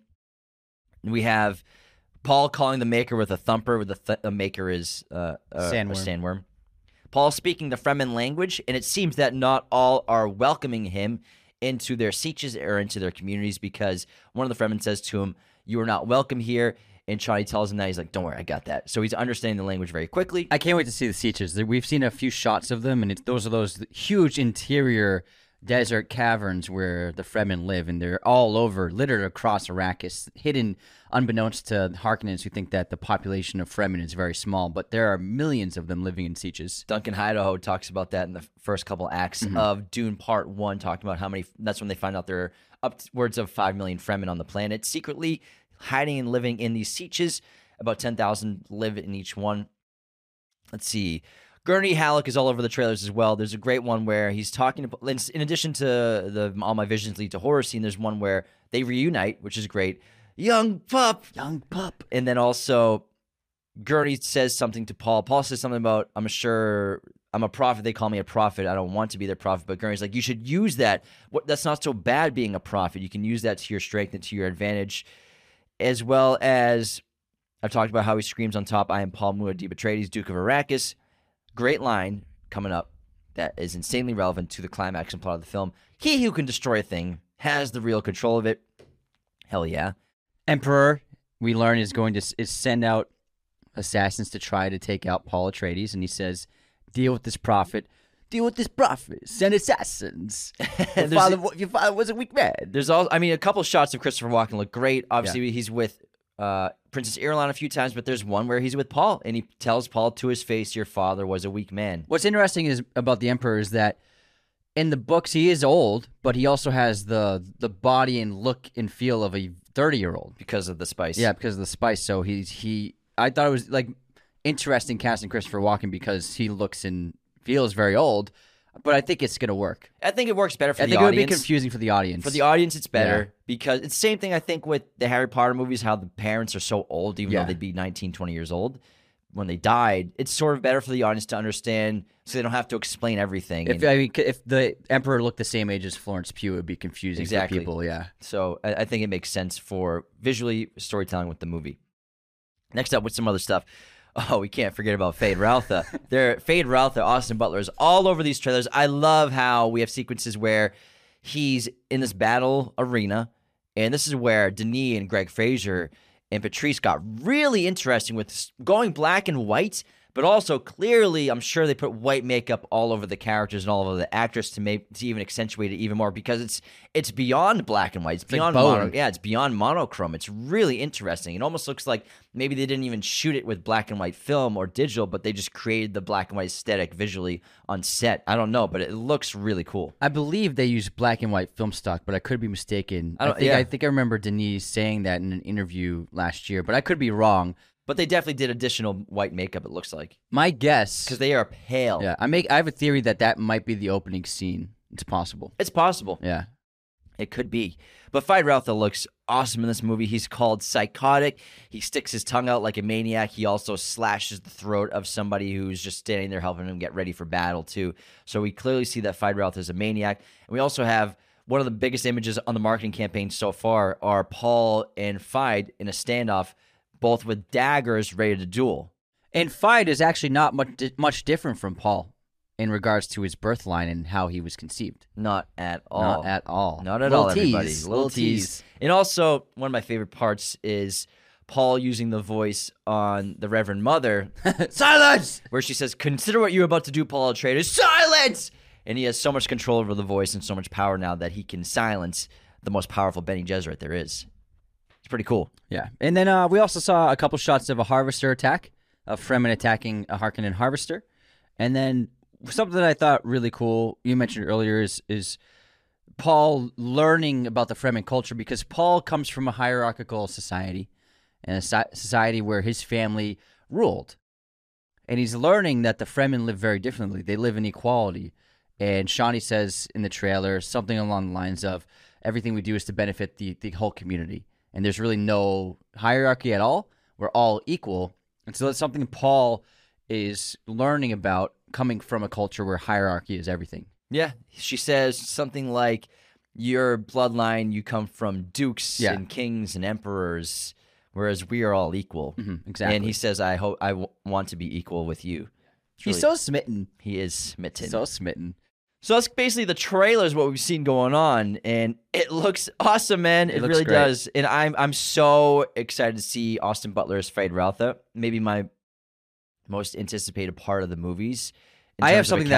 We have Paul calling the Maker with a thumper, with the Maker is a sandworm. Paul speaking the Fremen language, and it seems that not all are welcoming him into their sieges or into their communities, because one of the Fremen says to him, "You are not welcome here." And Chani tells him that. He's like, "Don't worry, I got that." So he's understanding the language very quickly. I can't wait to see the sieges. We've seen a few shots of them, and those are those huge interior desert caverns where the Fremen live, and they're all over, littered across Arrakis, hidden unbeknownst to Harkonnens who think that the population of Fremen is very small, but there are millions of them living in sieges. Duncan Idaho talks about that in the first couple acts of Dune Part 1, talking about how many, that's when they find out there are upwards of 5 million Fremen on the planet, secretly hiding and living in these sieges. About 10,000 live in each one. Let's see. Gurney Halleck is all over the trailers as well. There's a great one where he's talking to, in addition to the All My Visions Lead to Horror scene, there's one where they reunite, which is great. Young pup. And then also Gurney says something to Paul. Paul says something about, I'm sure I'm a prophet. They call me a prophet. I don't want to be their prophet. But Gurney's like, you should use that. That's not so bad being a prophet. You can use that to your strength and to your advantage. As well as I've talked about how he screams on top, I am Paul Muad'Dib Atreides, Duke of Arrakis. Great line coming up that is insanely relevant to the climax and plot of the film. He who can destroy a thing has the real control of it. Hell yeah. Emperor, we learn, is going to send out assassins to try to take out Paul Atreides, and he says, deal with this prophet. Deal with this prophet. Send assassins. Your father was a weak man. There's all, I mean, a couple shots of Christopher Walken look great. Obviously, he's with Princess Irulan a few times, but there's one where he's with Paul, and he tells Paul to his face, your father was a weak man. What's interesting about the Emperor is that in the books he is old, but he also has the body and look and feel of a 30-year-old. Because of the spice. Yeah, because of the spice. So I thought it was like interesting casting Christopher Walken because he looks and feels very old, but I think it's going to work. I think it works better for the audience. I think it would be confusing for the audience. For the audience, it's better because it's the same thing, I think, with the Harry Potter movies, how the parents are so old, even though they'd be 19, 20 years old when they died. It's sort of better for the audience to understand so they don't have to explain everything. If the Emperor looked the same age as Florence Pugh, it would be confusing for people, So I think it makes sense for visually storytelling with the movie. Next up with some other stuff. Oh, we can't forget about Fade Rautha. Fade Rautha, Austin Butler is all over these trailers. I love how we have sequences where he's in this battle arena, and this is where Denis and Greg Fraser and Patrice got really interesting with going black and white, But also, clearly, I'm sure they put white makeup all over the characters and all over the actress to even accentuate it even more, because it's beyond black and white. It's beyond bone. it's beyond monochrome. It's really interesting. It almost looks like maybe they didn't even shoot it with black and white film or digital, but they just created the black and white aesthetic visually on set. I don't know, but it looks really cool. I believe they use black and white film stock, but I could be mistaken. Yeah. I think I remember Denise saying that in an interview last year, but I could be wrong. But they definitely did additional white makeup, it looks like. My guess, Because they are pale. yeah, I have a theory that might be the opening scene. It's possible. It's possible. Yeah. It could be. But Feyd-Rautha looks awesome in this movie. He's called psychotic. He sticks his tongue out like a maniac. He also slashes the throat of somebody who's just standing there helping him get ready for battle, too. So we clearly see that Feyd-Rautha is a maniac. And we also have one of the biggest images on the marketing campaign so far are Paul and Feyd in a standoff, both with daggers ready to duel. And Feyd is actually not much different from Paul in regards to his birth line and how he was conceived. Not at all. Not at all. Not at Little all, everybody. tease. Little tease. And also, one of my favorite parts is Paul using the voice on the Reverend Mother, Silence! where she says, "Consider what you're about to do, Paul Atreides. Silence!" And he has so much control over the voice and so much power now that he can silence the most powerful Bene Gesserit there is. It's pretty cool. Yeah. And then we also saw a couple shots of a harvester attack, of Fremen attacking a Harkonnen harvester. And then something that I thought really cool, you mentioned earlier, is Paul learning about the Fremen culture, because Paul comes from a hierarchical society, and a society where his family ruled. And he's learning that the Fremen live very differently. They live in equality. And Shawnee says in the trailer something along the lines of, everything we do is to benefit the whole community. And there's really no hierarchy at all. We're all equal. And so that's something Paul is learning about, coming from a culture where hierarchy is everything. Yeah. She says something like, your bloodline, you come from dukes and kings and emperors, whereas we are all equal. Mm-hmm, exactly. And he says, I want to be equal with you. He's so smitten. He is smitten. So smitten. So that's basically the trailers, what we've seen going on, and it looks awesome, man. It looks really great. does. And I'm so excited to see Austin Butler as Feyd-Rautha. Maybe my most anticipated part of the movies. I have something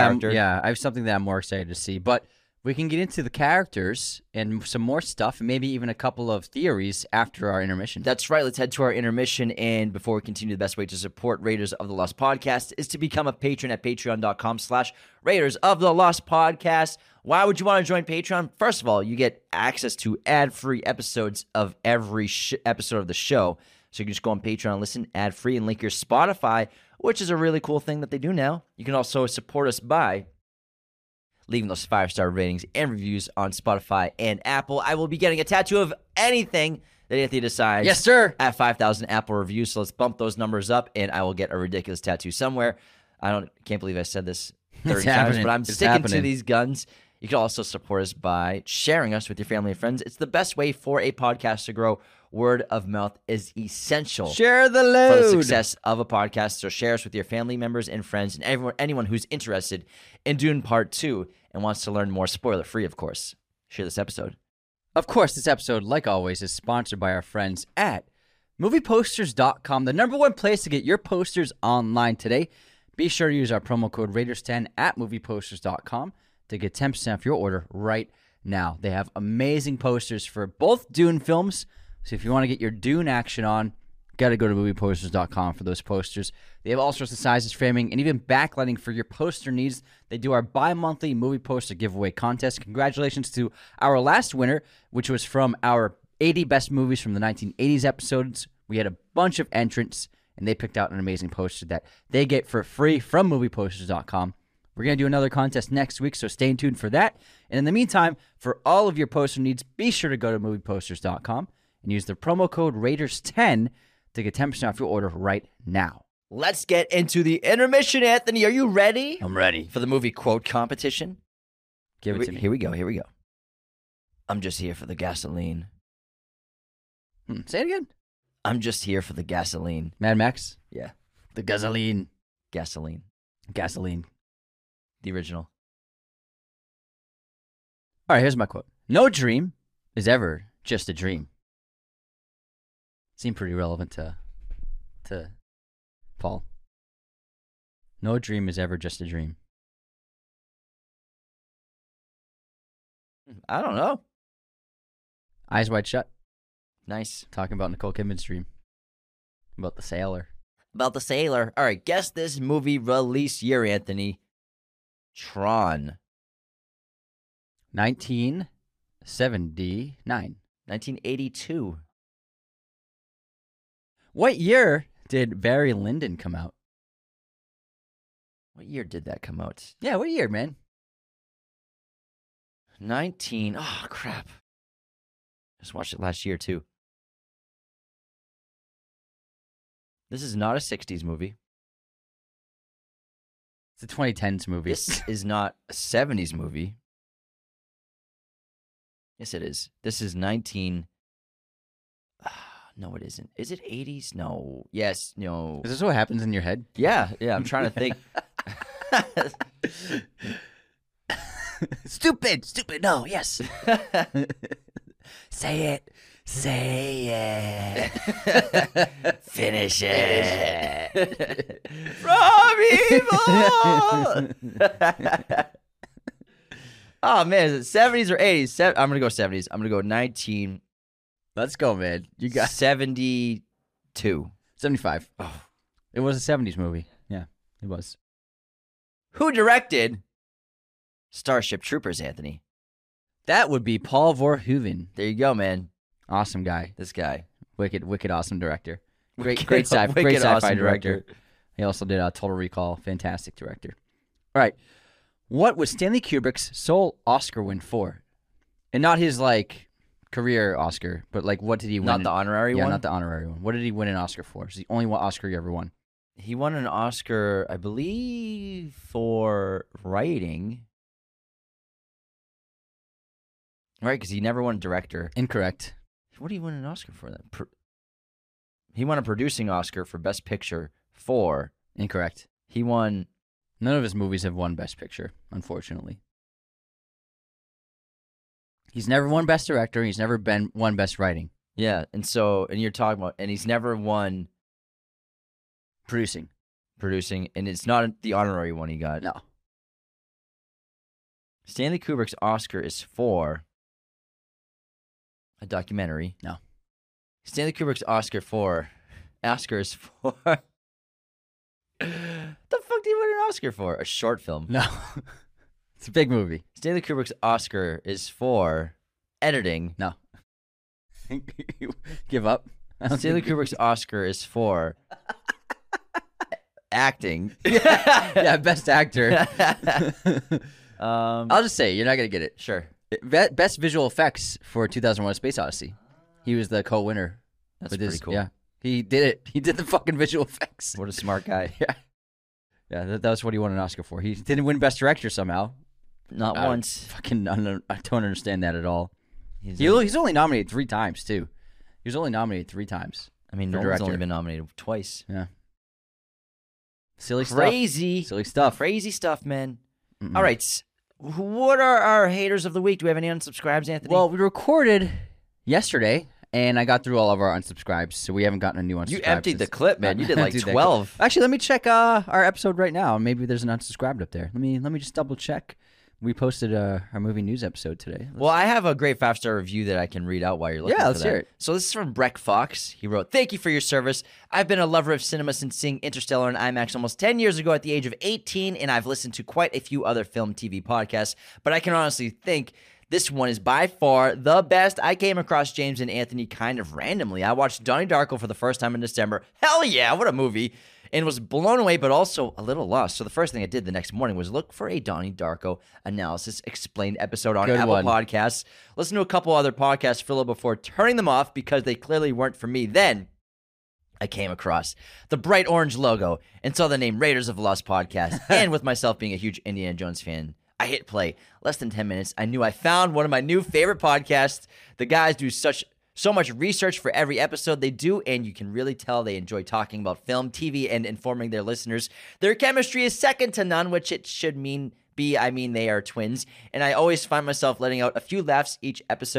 that I'm more excited to see, but we can get into the characters and some more stuff, and maybe even a couple of theories after our intermission. That's right. Let's head to our intermission. And before we continue, the best way to support Raiders of the Lost Podcast is to become a patron at patreon.com/Raiders of the Lost Podcast. Why would you want to join Patreon? First of all, you get access to ad-free episodes of every episode of the show. So you can just go on Patreon and listen ad-free and link your Spotify, which is a really cool thing that they do now. You can also support us by leaving those 5-star ratings and reviews on Spotify and Apple. I will be getting a tattoo of anything that Anthony decides. Yes, sir. At 5,000 Apple reviews. So let's bump those numbers up, and I will get a ridiculous tattoo somewhere. Can't believe I said this 30 times, but I'm sticking to these guns. You can also support us by sharing us with your family and friends. It's the best way for a podcast to grow. Word of mouth is essential. Share the load For the success of a podcast. So share us with your family members and friends and anyone who's interested in Dune Part 2 and wants to learn more, spoiler-free, of course. Share this episode. Of course, this episode, like always, is sponsored by our friends at movieposters.com, the number one place to get your posters online today. Be sure to use our promo code Raiders10 at movieposters.com to get 10% off your order right now. They have amazing posters for both Dune films, so if you want to get your Dune action on, got to go to movieposters.com for those posters. They have all sorts of sizes, framing, and even backlighting for your poster needs. They do our bi-monthly movie poster giveaway contest. Congratulations to our last winner, which was from our 80 best movies from the 1980s episodes. We had a bunch of entrants, and they picked out an amazing poster that they get for free from movieposters.com. We're going to do another contest next week, so stay tuned for that. And in the meantime, for all of your poster needs, be sure to go to movieposters.com and use the promo code Raiders10 to get 10% off your order right now. Let's get into the intermission, Anthony. Are you ready? I'm ready. For the movie quote competition? Give it to me. Here we go. I'm just here for the gasoline. Say it again. I'm just here for the gasoline. Mad Max? Yeah. The gasoline. Gasoline. Gasoline. The original. All right, here's my quote. No dream is ever just a dream. Seemed pretty relevant to Paul. No dream is ever just a dream. I don't know. Eyes Wide Shut. Nice. Talking about Nicole Kidman's dream. About the sailor. About the sailor. All right, guess this movie release year, Anthony. Tron. 1979. 1982. What year did Barry Lyndon come out? What year did that come out? Yeah, what year, man? 19. Oh, crap. Just watched it last year, too. This is not a 60s movie. It's a 2010s movie. This is not a 70s movie. Yes, it is. This is 19. No, it isn't. Is it 80s? No. Yes. No. Is this what happens in your head? Yeah. I'm trying to think. Stupid. No, yes. Say it. Finish it. From evil. Oh, man. Is it 70s or 80s? I'm going to go 70s. I'm going to go 19. Let's go, man. You got 72. 75. Oh. It was a 70s movie. Yeah, it was. Who directed Starship Troopers, Anthony? That would be Paul Verhoeven. There you go, man. Awesome guy. This guy. Wicked awesome director. Great Wicked sci-fi awesome director. He also did Total Recall. Fantastic director. All right. What was Stanley Kubrick's sole Oscar win for? And not his, career Oscar, but, what did he win? Not the honorary one? Yeah, not the honorary one. What did he win an Oscar for? It's the only one Oscar he ever won. He won an Oscar, I believe, for writing. Right, because he never won director. Incorrect. What did he win an Oscar for then? He won a producing Oscar for Best Picture for... Incorrect. He won... None of his movies have won Best Picture, unfortunately. He's never won Best Director. He's never won Best Writing. Yeah, and you're talking about... And he's never won... Producing, and it's not the honorary one he got. No. Stanley Kubrick's Oscar is for a documentary. No. Stanley Kubrick's Oscar is for the fuck did he win an Oscar for? A short film. No. It's a big movie. Stanley Kubrick's Oscar is for editing. No. Give up. Stanley Kubrick's Oscar is for acting. Yeah, Best Actor. I'll I'll just say, you're not going to get it. Sure. Best Visual Effects for 2001: A Space Odyssey. He was the co-winner. That's with pretty his, cool. Yeah. He did it. He did the fucking visual effects. What a smart guy. Yeah. Yeah, that was what he won an Oscar for. He didn't win Best Director somehow. Not once. Fucking, I don't understand that at all. He's He's only nominated 3 times, too. He was only nominated 3 times. I mean, for Nolan's director. only been nominated twice. Yeah. Silly Crazy. stuff. Silly stuff. Crazy stuff, man. Mm-mm. All right. What are our haters of the week? Do we have any unsubscribes, Anthony? Well, we recorded yesterday, and I got through all of our unsubscribes, so we haven't gotten a new unsubscribe. you emptied the clip, man. You did like Emptied that 12. clip. Actually, let me check our episode right now. Maybe there's an unsubscribed up there. Let me just double check. We posted our movie news episode today. Well, I have a great 5-star review that I can read out while you're looking for that. let's hear it. So this is from Breck Fox. He wrote, "Thank you for your service. I've been a lover of cinema since seeing Interstellar in IMAX almost 10 years ago at the age of 18, and I've listened to quite a few other film TV podcasts, but I can honestly think this one is by far the best. I came across James and Anthony kind of randomly. I watched Donnie Darko for the first time in December. Hell yeah, what a movie. And was blown away, but also a little lost. So the first thing I did the next morning was look for a Donnie Darko analysis explained episode on Good Apple one. Podcasts. Listen to a couple other podcasts for a little before turning them off because they clearly weren't for me. Then I came across the bright orange logo and saw the name Raiders of the Lost Podcast. And with myself being a huge Indiana Jones fan, I hit play. Less than 10 minutes, I knew I found one of my new favorite podcasts. The guys do so much research for every episode they do, and you can really tell they enjoy talking about film, TV, and informing their listeners. Their chemistry is second to none, which it should mean they are twins, and I always find myself letting out a few laughs each episode.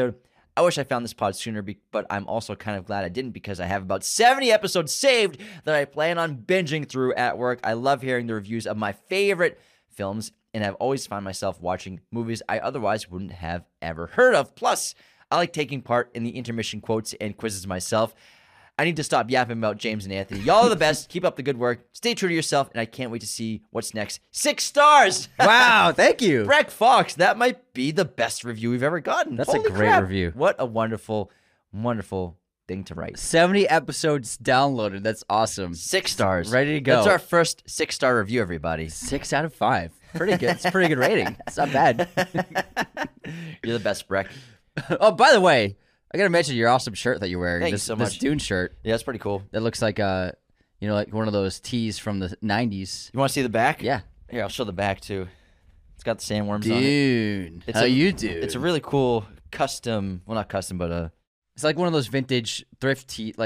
I wish I found this pod sooner, but I'm also kind of glad I didn't because I have about 70 episodes saved that I plan on binging through at work. I love hearing the reviews of my favorite films, and I've always found myself watching movies I otherwise wouldn't have ever heard of. Plus, I like taking part in the intermission quotes and quizzes myself. I need to stop yapping about James and Anthony. Y'all are the best. Keep up the good work. Stay true to yourself, and I can't wait to see what's next. 6 stars! Wow, thank you. Breck Fox, that might be the best review we've ever gotten. That's Holy a great crap. review. What a wonderful, wonderful thing to write. 70 episodes downloaded. That's awesome. 6 stars. Ready to go. That's our first 6-star review, everybody. 6 out of 5. Pretty good. It's a pretty good rating. It's not bad. You're the best, Breck. Oh, by the way, I gotta mention your awesome shirt that you're wearing. Thank you this, so This much. Dune shirt. Yeah, it's pretty cool. That looks like like one of those tees from the 90s. You want to see the back? Yeah. Here, I'll show the back, too. It's got the sandworms on it. Dune. It's How a- you do? It's a really cool custom, well, not custom, but It's like one of those vintage thrift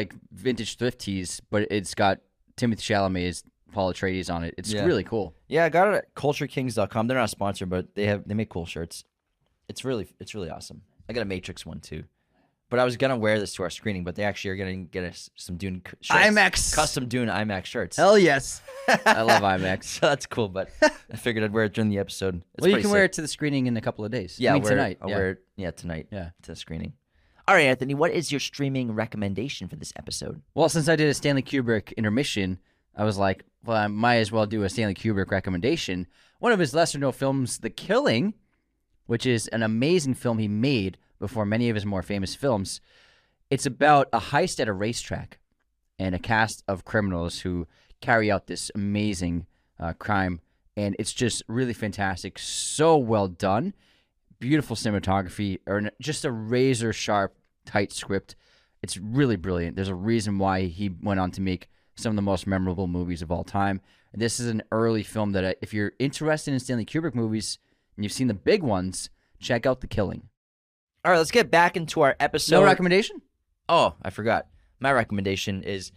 tees, but it's got Timothée Chalamet's Paul Atreides on it. It's Yeah. really cool. yeah, I got it at culturekings.com. They're not a sponsor, but they make cool shirts. It's really awesome. I got a Matrix one, too. But I was going to wear this to our screening, but they actually are going to get us some Dune shirts. IMAX. Custom Dune IMAX shirts. Hell yes. I love IMAX. So that's cool, but I figured I'd wear it during the episode. It's Well, you pretty can wear sick. it to the screening in a couple of days. Yeah, I mean, tonight. I'll yeah. wear it tonight Yeah. to the screening. All right, Anthony, what is your streaming recommendation for this episode? Well, since I did a Stanley Kubrick intermission, I was like, well, I might as well do a Stanley Kubrick recommendation. One of his lesser-known films, The Killing, which is an amazing film he made before many of his more famous films. It's about a heist at a racetrack and a cast of criminals who carry out this amazing crime, and it's just really fantastic. So well done. Beautiful cinematography, or just a razor-sharp, tight script. It's really brilliant. There's a reason why he went on to make some of the most memorable movies of all time. And this is an early film that if you're interested in Stanley Kubrick movies and you've seen the big ones, check out The Killing. All right, let's get back into our episode. No recommendation? Oh, I forgot. My recommendation is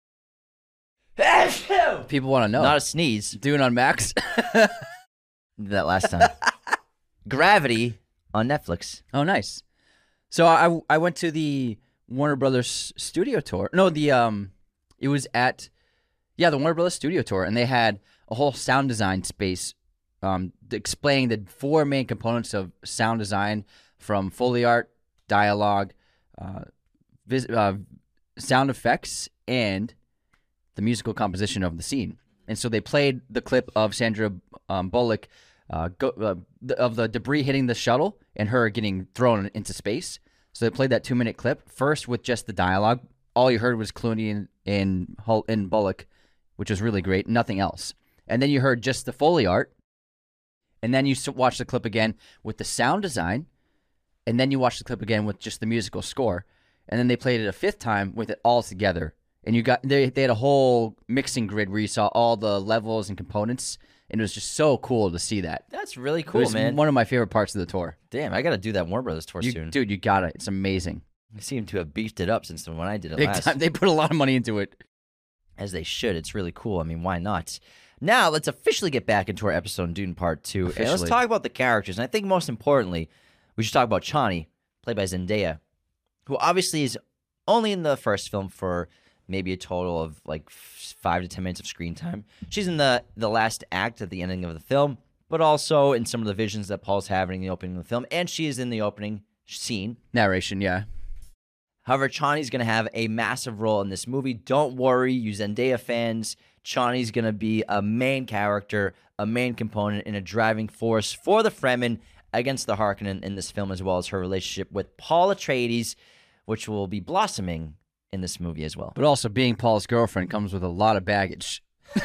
People want to know. not a sneeze. Dune on Max? Did that last time. Gravity on Netflix. Oh, nice. So I went to the Warner Brothers studio tour. No, it was at the Warner Brothers studio tour, and they had a whole sound design space explaining the 4 main components of sound design, from Foley art, dialogue, sound effects, and the musical composition of the scene. And so they played the clip of Sandra Bullock of the debris hitting the shuttle and her getting thrown into space. So they played that 2-minute clip first with just the dialogue. All you heard was Clooney and Bullock, which was really great. Nothing else. And then you heard just the Foley art. And then you watch the clip again with the sound design. And then you watch the clip again with just the musical score. And then they played it a 5th time with it all together. And they had a whole mixing grid where you saw all the levels and components. And it was just so cool to see that. That's really It cool, was man. one of my favorite parts of the tour. Damn, I got to do that Warner Brothers tour soon. Dude, you got it. It's amazing. They seem to have beefed it up since when I did it Big last. time. They put a lot of money into it. As they should. It's really cool. I mean, why not? Now, let's officially get back into our episode on Dune Part 2. And let's Officially. talk about the characters. And I think most importantly, we should talk about Chani, played by Zendaya, who obviously is only in the first film for maybe a total of like 5 to 10 minutes of screen time. She's in the last act at the ending of the film, but also in some of the visions that Paul's having in the opening of the film. And she is in the opening scene. Narration, yeah. However, Chani's going to have a massive role in this movie. Don't worry, you Zendaya fans. Chani's going to be a main character, a main component, and a driving force for the Fremen against the Harkonnen in this film, as well as her relationship with Paul Atreides, which will be blossoming in this movie as well. But also, being Paul's girlfriend comes with a lot of baggage.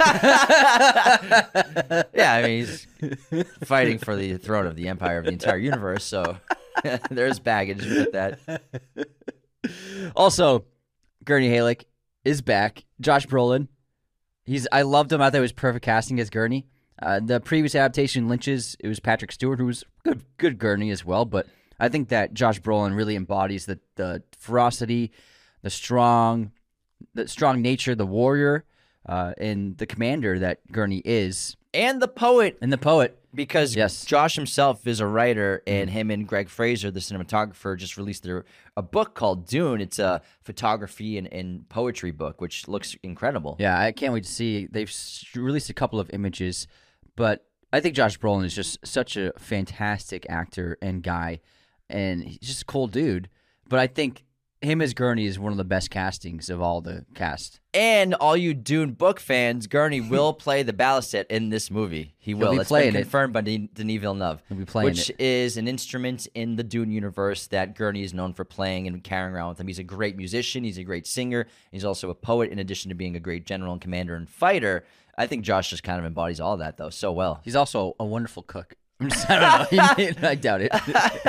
Yeah, I mean, he's fighting for the throne of the empire of the entire universe, so there's baggage with that. Also, Gurney Halleck is back. Josh Brolin. I loved him. I thought it was perfect casting as Gurney. The previous adaptation, Lynch's, it was Patrick Stewart, who was good Gurney as well. But I think that Josh Brolin really embodies the ferocity, the strong nature, the warrior and the commander that Gurney is, And the poet, because Yes. Josh himself is a writer, and him and Greg Fraser, the cinematographer, just released a book called Dune. It's a photography and poetry book, which looks incredible. Yeah, I can't wait to see. They've released a couple of images, but I think Josh Brolin is just such a fantastic actor and guy, and he's just a cool dude. But I think him as Gurney is one of the best castings of all the cast. And all you Dune book fans, Gurney will play the balistet in this movie. He will. be It's playing been it. confirmed by Denis Villeneuve. He'll be playing which it. is an instrument in the Dune universe that Gurney is known for playing and carrying around with him. He's a great musician. He's a great singer. He's also a poet, in addition to being a great general and commander and fighter. I think Josh just kind of embodies all that, though, so well. He's also a wonderful cook. I don't know. I doubt it.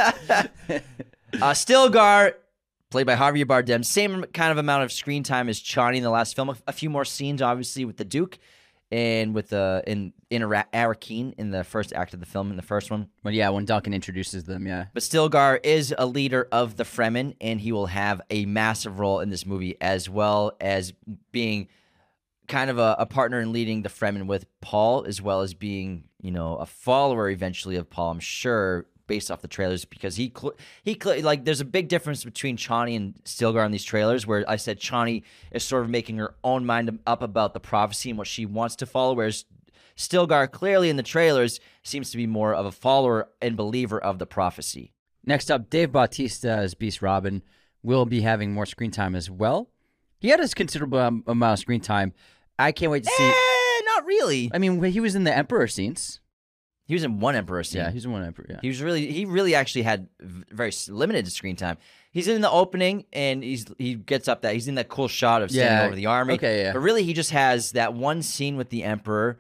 Stilgar, played by Javier Bardem, same kind of amount of screen time as Chani in the last film. A few more scenes, obviously, with the Duke and with in Arakeen in the first act of the film, in the first one. But yeah, when Duncan introduces them, yeah. But Stilgar is a leader of the Fremen, and he will have a massive role in this movie, as well as being kind of a partner in leading the Fremen with Paul, as well as being, a follower eventually of Paul, I'm sure, based off the trailers, because he like there's a big difference between Chani and Stilgar in these trailers, where I said Chani is sort of making her own mind up about the prophecy and what she wants to follow, whereas Stilgar clearly in the trailers seems to be more of a follower and believer of the prophecy. Next up, Dave Bautista as Beast Robin will be having more screen time as well. He had his considerable amount of screen time. I can't wait to see. Not really. I mean, he was in the Emperor scenes. He was in one Emperor scene. Yeah, he was in one Emperor. Yeah. He really actually had very limited screen time. He's in the opening, and he gets up he's in that cool shot of standing over the army. Okay, yeah. But really, he just has that one scene with the Emperor,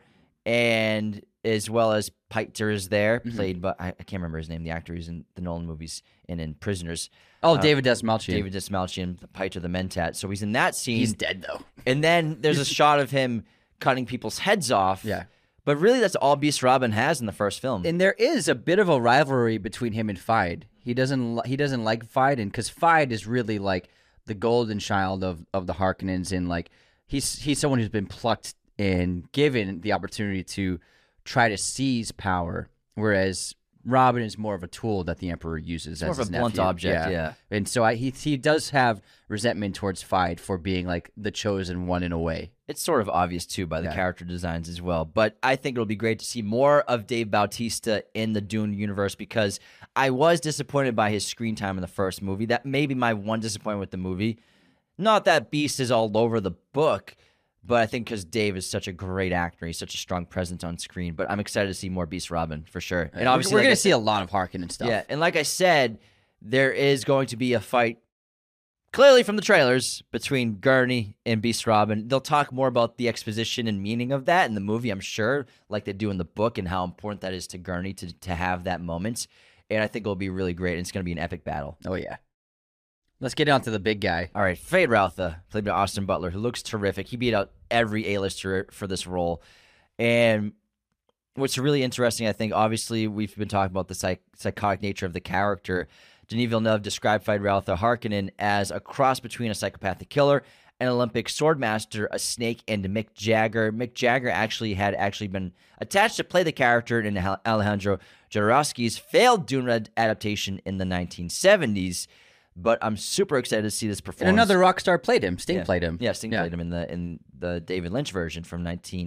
and as well as Piter is there, played by I can't remember his name. The actor who's in the Nolan movies and in Prisoners. Oh, David Dastmalchian. David Dastmalchian, Piter the Mentat. So he's in that scene. He's dead though. And then there's a shot of him cutting people's heads off. Yeah. But really, that's all Beast Robin has in the first film. And there is a bit of a rivalry between him and Fide. He doesn't like Fide, and because Fide is really like the golden child of the Harkonnens, and like he's someone who's been plucked and given the opportunity to try to seize power, whereas Robin is more of a tool that the Emperor uses more as of a his blunt nephew. object, yeah. And so he does have resentment towards Fide for being like the chosen one in a way. It's sort of obvious, too, by the character designs as well. But I think it'll be great to see more of Dave Bautista in the Dune universe, because I was disappointed by his screen time in the first movie. That may be my one disappointment with the movie. Not that Beast is all over the book, but I think because Dave is such a great actor, he's such a strong presence on screen. But I'm excited to see more Beast Robin, for sure. And obviously, we're going to see a lot of Harkonnen stuff. Yeah, and like I said, there is going to be a fight, clearly from the trailers, between Gurney and Beast Robin. They'll talk more about the exposition and meaning of that in the movie, I'm sure, like they do in the book, and how important that is to Gurney to have that moment. And I think it'll be really great, and it's going to be an epic battle. Oh, yeah. Let's get on to the big guy. All right, Fade Routha, played by Austin Butler, who looks terrific. He beat out every A-lister for this role. And what's really interesting, I think, obviously, we've been talking about the psychotic nature of the character. Denis Villeneuve described Fade Routha Harkonnen as a cross between a psychopathic killer, an Olympic swordmaster, a snake, and Mick Jagger. Mick Jagger had been attached to play the character in Alejandro Jodorowsky's failed Dune adaptation in the 1970s. But I'm super excited to see this performance. And another rock star played him. Sting played him. Yeah, Sting played him in the David Lynch version from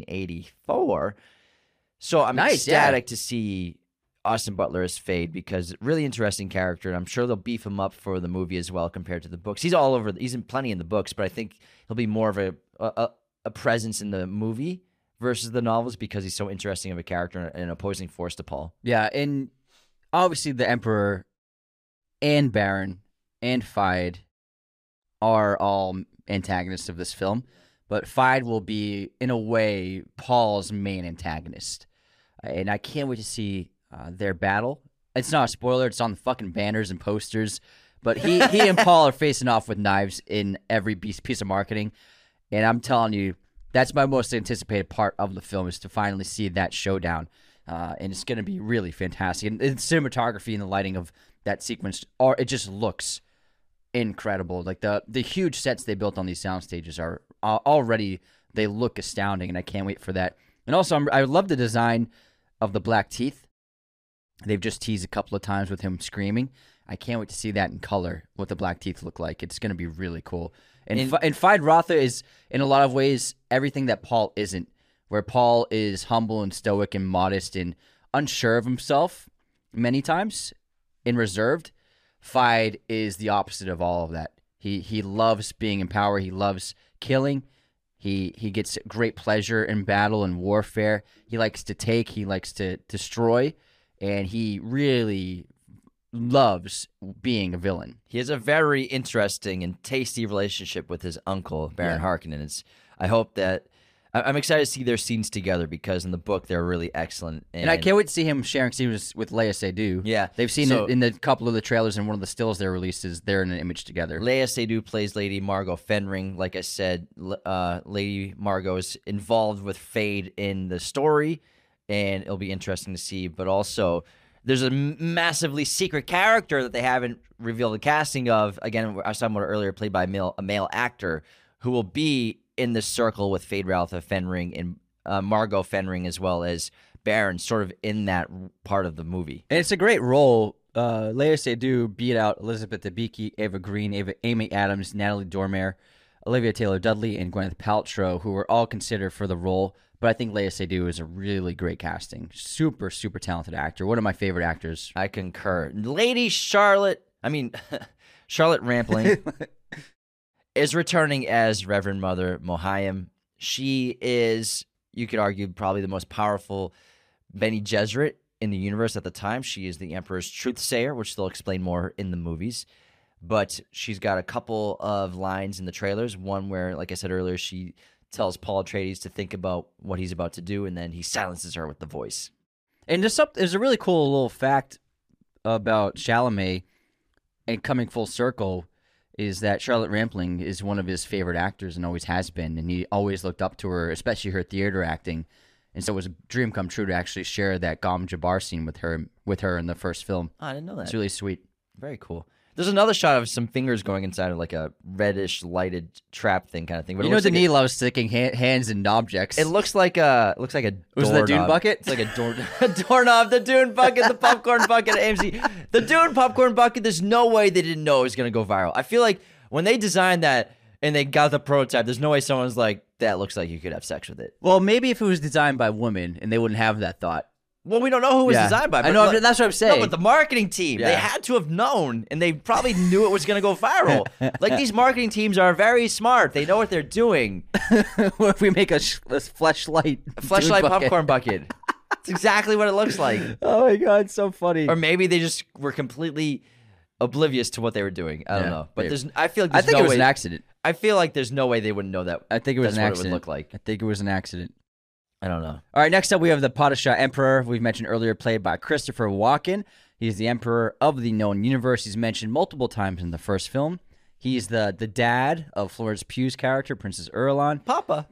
1984. So I'm ecstatic to see Austin Butler as Fade, because really interesting character, and I'm sure they'll beef him up for the movie as well compared to the books. He's all over. He's in plenty in the books, but I think he'll be more of a presence in the movie versus the novels, because he's so interesting of a character and an opposing force to Paul. Yeah, and obviously the Emperor and Baron and Fide are all antagonists of this film, but Fide will be, in a way, Paul's main antagonist. And I can't wait to see their battle. It's not a spoiler, it's on the fucking banners and posters, but he and Paul are facing off with knives in every piece of marketing, and I'm telling you, that's my most anticipated part of the film, is to finally see that showdown, and it's going to be really fantastic. And the cinematography and the lighting of that sequence, it just looks incredible. Like the huge sets they built on these sound stages are already they look astounding, and I can't wait for that. And also, I love the design of the black teeth. They've just teased a couple of times with him screaming. I can't wait to see that in color, what the black teeth look like. It's going to be really cool. And Feyd-Rautha is, in a lot of ways, everything that Paul isn't, where Paul is humble and stoic and modest and unsure of himself many times and reserved. Feyd is the opposite of all of that. He loves being in power. He loves killing. He gets great pleasure in battle and warfare. He likes to take. He likes to destroy. And he really loves being a villain. He has a very interesting and tasty relationship with his uncle, Baron Harkonnen. I hope that I'm excited to see their scenes together because in the book they're really excellent. And I can't wait to see him sharing scenes with Léa Seydoux. Yeah. They've seen it in the couple of the trailers and one of the stills they released is they're in an image together. Léa Seydoux plays Lady Margot Fenring. Like I said, Lady Margot is involved with Feyd in the story, and it'll be interesting to see. But also, there's a massively secret character that they haven't revealed the casting of. Again, I was talking about it earlier, played by a male actor who will be in this circle with Feyd-Rautha Fenring and Margot Fenring as well as Baron, sort of in that part of the movie. And it's a great role. Léa Seydoux beat out Elizabeth Debicki, Ava Green, Amy Adams, Natalie Dormer, Olivia Taylor-Dudley, and Gwyneth Paltrow, who were all considered for the role. But I think Léa Seydoux is a really great casting. Super, super talented actor. One of my favorite actors. I concur. Lady Charlotte Rampling is returning as Reverend Mother Mohayim. She is, you could argue, probably the most powerful Bene Gesserit in the universe at the time. She is the Emperor's truthsayer, which they'll explain more in the movies. But she's got a couple of lines in the trailers. One where, like I said earlier, she tells Paul Atreides to think about what he's about to do, and then he silences her with the voice. And there's a really cool little fact about Chalamet, and coming full circle, is that Charlotte Rampling is one of his favorite actors and always has been, and he always looked up to her, especially her theater acting. And so it was a dream come true to actually share that Gom Jabbar scene with her in the first film. Oh, I didn't know that. It's really sweet. Very cool. There's another shot of some fingers going inside of like a reddish lighted trap thing kind of thing. But you know, Denis loves sticking hands in objects. It looks like a doorknob. Was it the Dune bucket? It's like a doorknob, the Dune bucket, the popcorn bucket at AMC. The Dune popcorn bucket, there's no way they didn't know it was going to go viral. I feel like when they designed that and they got the prototype, there's no way someone's like, that looks like you could have sex with it. Well, maybe if it was designed by women and they wouldn't have that thought. Well, we don't know who it was designed by. I know, that's what I'm saying. No, but the marketing team, they had to have known, and they probably knew it was going to go viral. Like, these marketing teams are very smart. They know what they're doing. What if we make a fleshlight popcorn bucket? It's exactly what it looks like. Oh, my God, it's so funny. Or maybe they just were completely oblivious to what they were doing. I don't know. But I feel like I think it was an accident. I feel like there's no way they wouldn't know that. I think it was an accident. What it would look like. I think it was an accident. I don't know. All right, next up we have the Padishah Emperor, we've mentioned earlier, played by Christopher Walken. He's the Emperor of the known universe. He's mentioned multiple times in the first film. He's the dad of Florence Pugh's character, Princess Irulan. Papa,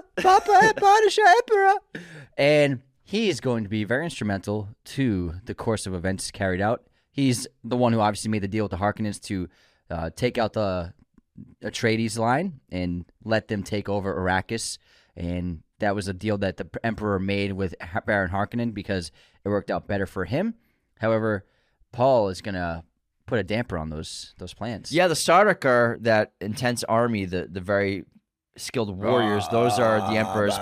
Padishah Emperor. And he is going to be very instrumental to the course of events carried out. He's the one who obviously made the deal with the Harkonnens to take out the Atreides line and let them take over Arrakis. And that was a deal that the Emperor made with Baron Harkonnen because it worked out better for him. However, Paul is going to put a damper on those plans. Yeah, the Sardaukar, that intense army, the very skilled warriors, those are the Emperor's...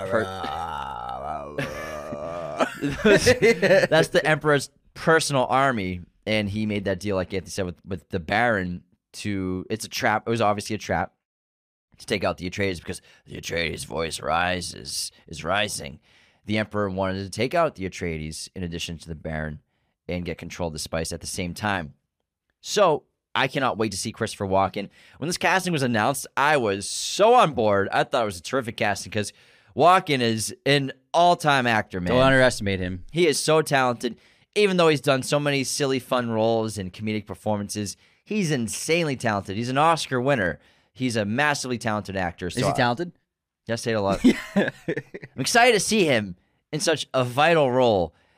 That's the Emperor's personal army, and he made that deal, like Anthony said, with the Baron to... It's a trap. It was obviously a trap to take out the Atreides because the Atreides' voice is rising. The Emperor wanted to take out the Atreides in addition to the Baron and get control of the spice at the same time. So I cannot wait to see Christopher Walken. When this casting was announced, I was so on board. I thought it was a terrific casting because Walken is an all-time actor, man. Don't underestimate him. He is so talented. Even though he's done so many silly, fun roles and comedic performances, he's insanely talented. He's an Oscar winner. He's a massively talented actor. So is he talented? Yes, I say it a lot. I'm excited to see him in such a vital role.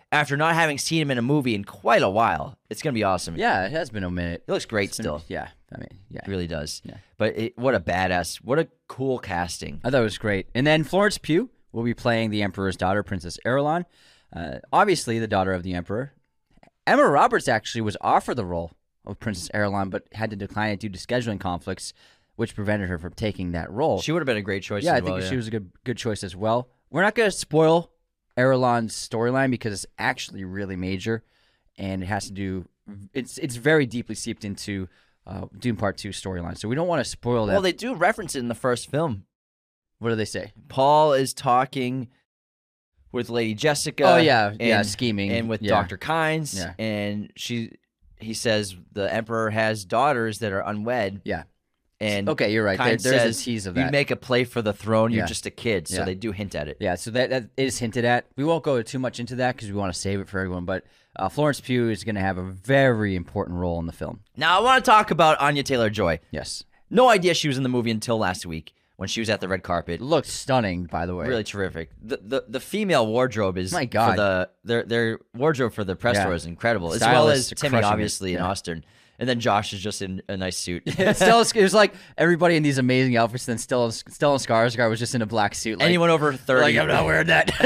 after not having seen him in a movie in quite a while. It's going to be awesome. Yeah, it has been a minute. He looks great still. Yeah, I mean, yeah. He really does. Yeah. But what a badass. What a cool casting. I thought it was great. And then Florence Pugh will be playing the Emperor's daughter, Princess Irulan. Obviously, the daughter of the Emperor. Emma Roberts actually was offered the role of Princess Irulan, but had to decline it due to scheduling conflicts, which prevented her from taking that role. She would have been a great choice Yeah, as I think well. she was a good choice as well. We're not going to spoil Irulan's storyline because it's actually really major, and it has to do. It's very deeply seeped into Dune Part 2 storyline, so we don't want to spoil that. Well, they do reference it in the first film. What do they say? Paul is talking with Lady Jessica. Oh yeah, scheming, and with yeah. Dr. Kynes, Yeah. and he says the Emperor has daughters that are unwed. Yeah. And Okay, you're right. Kynes There's says, a tease of You that. make a play for the throne. You're Yeah. just a kid, so Yeah. they do hint at it. Yeah, so that is hinted at. We won't go too much into that because we want to save it for everyone. But Florence Pugh is going to have a very important role in the film. Now I want to talk about Anya Taylor-Joy. Yes. No idea she was in the movie until last week when she was at the red carpet. Looked stunning, by the way. Really terrific. The female wardrobe is My God. for their wardrobe for the press Yeah. tour is incredible, as well as Stylists are Timmy, crushing it. obviously, and Yeah. Austin. And then Josh is just in a nice suit. It was like everybody in these amazing outfits. Then Stellan Skarsgård was just in a black suit. Like, Anyone over 30. like, I'm not wearing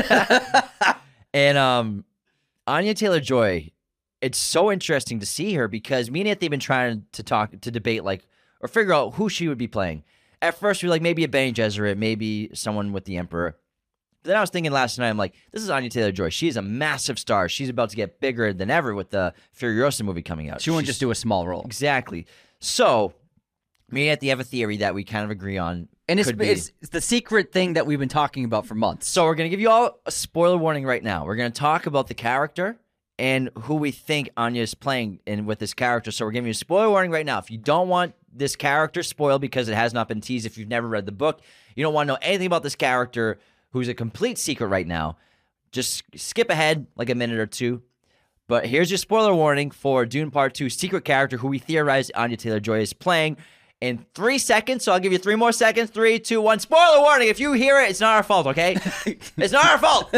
that. And Anya Taylor-Joy, it's so interesting to see her because me and Anthony have been trying to debate or figure out who she would be playing. At first, we were like, maybe a Bene Gesserit, maybe someone with the Emperor. But then I was thinking last night, I'm like, this is Anya Taylor-Joy. She is a massive star. She's about to get bigger than ever with the Furiosa movie coming out. She wouldn't just do a small role. Exactly. So, me and Anthony have a theory that we kind of agree on. And Could be. it's the secret thing that we've been talking about for months. So we're going to give you all a spoiler warning right now. We're going to talk about the character and who we think Anya is playing in with this character. So we're giving you a spoiler warning right now. If you don't want this character spoiled because it has not been teased, if you've never read the book, you don't want to know anything about this character who's a complete secret right now, just skip ahead like a minute or two. But here's your spoiler warning for Dune Part 2 secret character who we theorize Anya Taylor-Joy is playing in 3 seconds. So I'll give you 3 more seconds. 3, 2, 1. Spoiler warning. If you hear it, it's not our fault, okay? It's not our fault.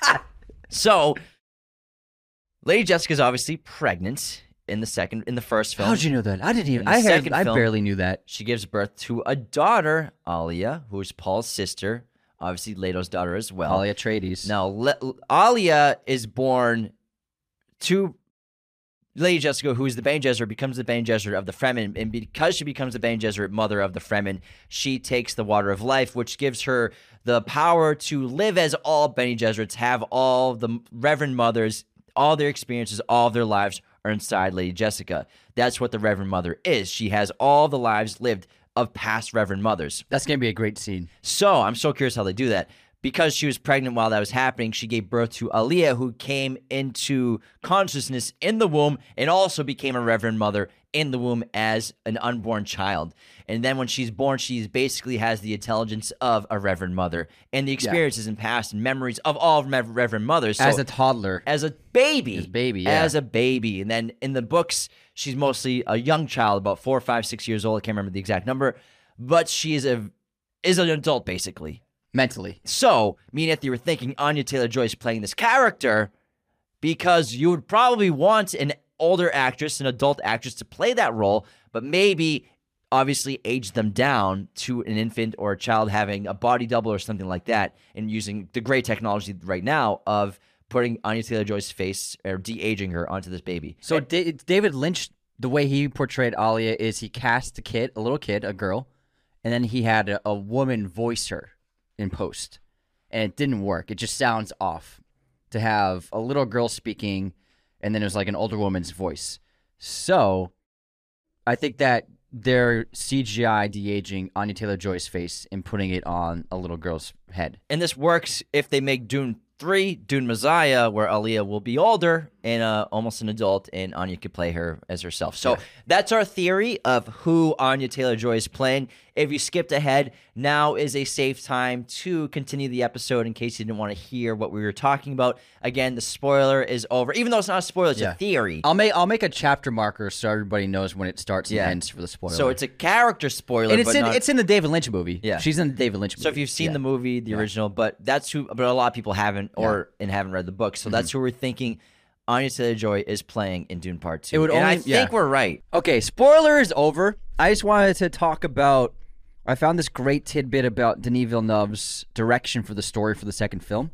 So, Lady Jessica's obviously pregnant in the first film. How'd you know that? I didn't even. In the second I film- barely knew that. She gives birth to a daughter, Alia, who is Paul's sister, obviously Leto's daughter as well. Alia Atreides. Now, Alia is born to Lady Jessica, who is the Bene Gesserit, becomes the Bene Gesserit of the Fremen, and because she becomes the Bene Gesserit mother of the Fremen, she takes the Water of Life, which gives her the power to live as all Bene Gesserits, have all the Reverend Mothers, all their experiences, all of their lives are inside Lady Jessica. That's what the Reverend Mother is. She has all the lives lived of past Reverend Mothers. That's gonna be a great scene. So I'm so curious how they do that. Because she was pregnant while that was happening, she gave birth to Alia, who came into consciousness in the womb and also became a Reverend Mother in the womb as an unborn child. And then when she's born, she basically has the intelligence of a Reverend Mother and the experiences and past and memories of all Reverend Mothers. So, As a toddler. as a baby. Yeah. As a baby. And then in the books, she's mostly a young child, about 4, 5, 6 years old. I can't remember the exact number. But she is an adult, basically. Mentally. So, me and Anthony were thinking Anya Taylor-Joy is playing this character because you would probably want an older actress, an adult actress to play that role, but maybe obviously age them down to an infant or a child having a body double or something like that and using the great technology right now of putting Anya Taylor-Joy's face or de-aging her onto this baby. So David Lynch, the way he portrayed Alia is he cast a little kid, a girl, and then he had a woman voice her in post, and it didn't work. It just sounds off to have a little girl speaking, and then it was like an older woman's voice. So I think that they're CGI de-aging Anya Taylor-Joy's face and putting it on a little girl's head. And this works if they make Dune 3, Dune Messiah, where Alia will be older and almost an adult, and Anya could play her as herself. So that's our theory of who Anya Taylor-Joy is playing. If you skipped ahead, now is a safe time to continue the episode in case you didn't want to hear what we were talking about. Again, the spoiler is over. Even though it's not a spoiler, it's a theory. I'll make a chapter marker so everybody knows when it starts and ends for the spoiler. So it's a character spoiler, and but it's in the David Lynch movie. Yeah. She's in the David Lynch movie. So if you've seen the movie, the original, but a lot of people haven't. and haven't read the book. So that's who we're thinking Anya Taylor-Joy is playing in Dune Part 2. It would and only- I think we're right. Okay, spoiler is over. I just wanted to talk about. I found this great tidbit about Denis Villeneuve's direction for the story for the second film,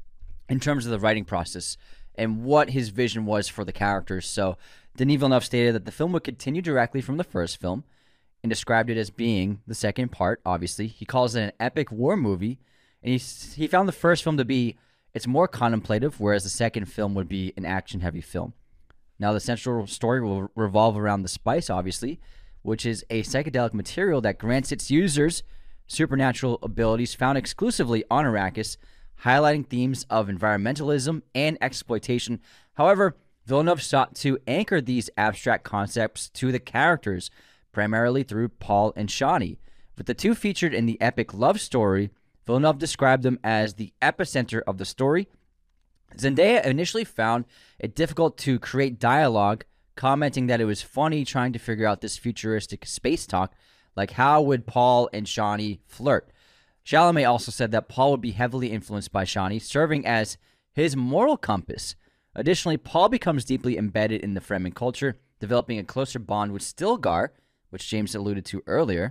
in terms of the writing process and what his vision was for the characters. So, Denis Villeneuve stated that the film would continue directly from the first film, and described it as being the second part. Obviously, he calls it an epic war movie, and he found the first film to be it's more contemplative, whereas the second film would be an action-heavy film. Now, the central story will revolve around the spice, obviously, which is a psychedelic material that grants its users supernatural abilities found exclusively on Arrakis, highlighting themes of environmentalism and exploitation. However, Villeneuve sought to anchor these abstract concepts to the characters, primarily through Paul and Shani. With the two featured in the epic love story, Villeneuve described them as the epicenter of the story. Zendaya initially found it difficult to create dialogue, commenting that it was funny trying to figure out this futuristic space talk, like how would Paul and Shani flirt. Chalamet also said that Paul would be heavily influenced by Shani, serving as his moral compass. Additionally, Paul becomes deeply embedded in the Fremen culture, developing a closer bond with Stilgar, which James alluded to earlier,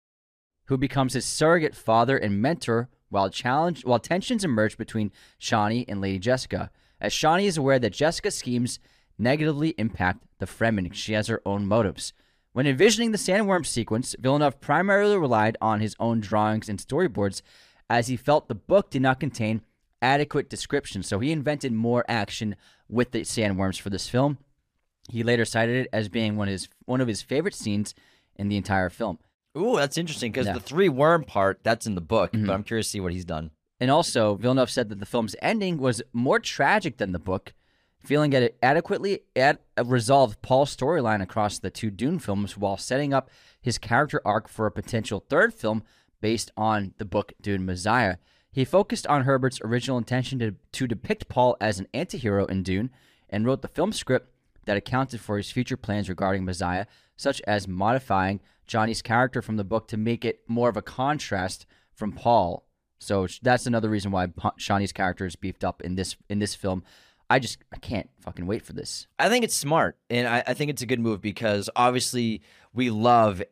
who becomes his surrogate father and mentor while tensions emerge between Shani and Lady Jessica, as Shani is aware that Jessica's schemes negatively impact the Fremen. She has her own motives. When envisioning the sandworm sequence, Villeneuve primarily relied on his own drawings and storyboards, as he felt the book did not contain adequate description, so he invented more action with the sandworms for this film. He later cited it as being one of his favorite scenes in the entire film. Ooh, that's interesting, because the 3 worm part, that's in the book, but I'm curious to see what he's done. And also, Villeneuve said that the film's ending was more tragic than the book, feeling that it adequately resolved Paul's storyline across the 2 Dune films while setting up his character arc for a potential 3rd film based on the book Dune Messiah. He focused on Herbert's original intention to depict Paul as an antihero in Dune, and wrote the film script that accounted for his future plans regarding Messiah, such as modifying Johnny's character from the book to make it more of a contrast from Paul. So that's another reason why Shani's character is beefed up in this film. I can't fucking wait for this. I think it's smart, and I think it's a good move, because obviously we love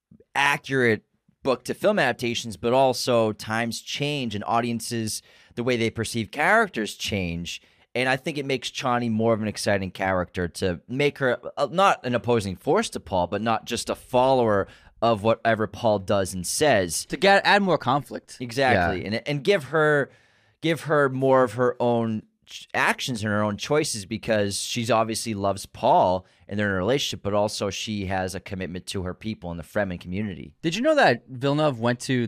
accurate book-to-film adaptations, but also times change and audiences, the way they perceive characters change. And I think it makes Chani more of an exciting character, to make her not an opposing force to Paul, but not just a follower of whatever Paul does and says. To add more conflict. Exactly. Yeah. And give her more of her own actions and her own choices, because she's obviously loves Paul and they're in a relationship, but also she has a commitment to her people in the Fremen community. Did you know that Villeneuve went to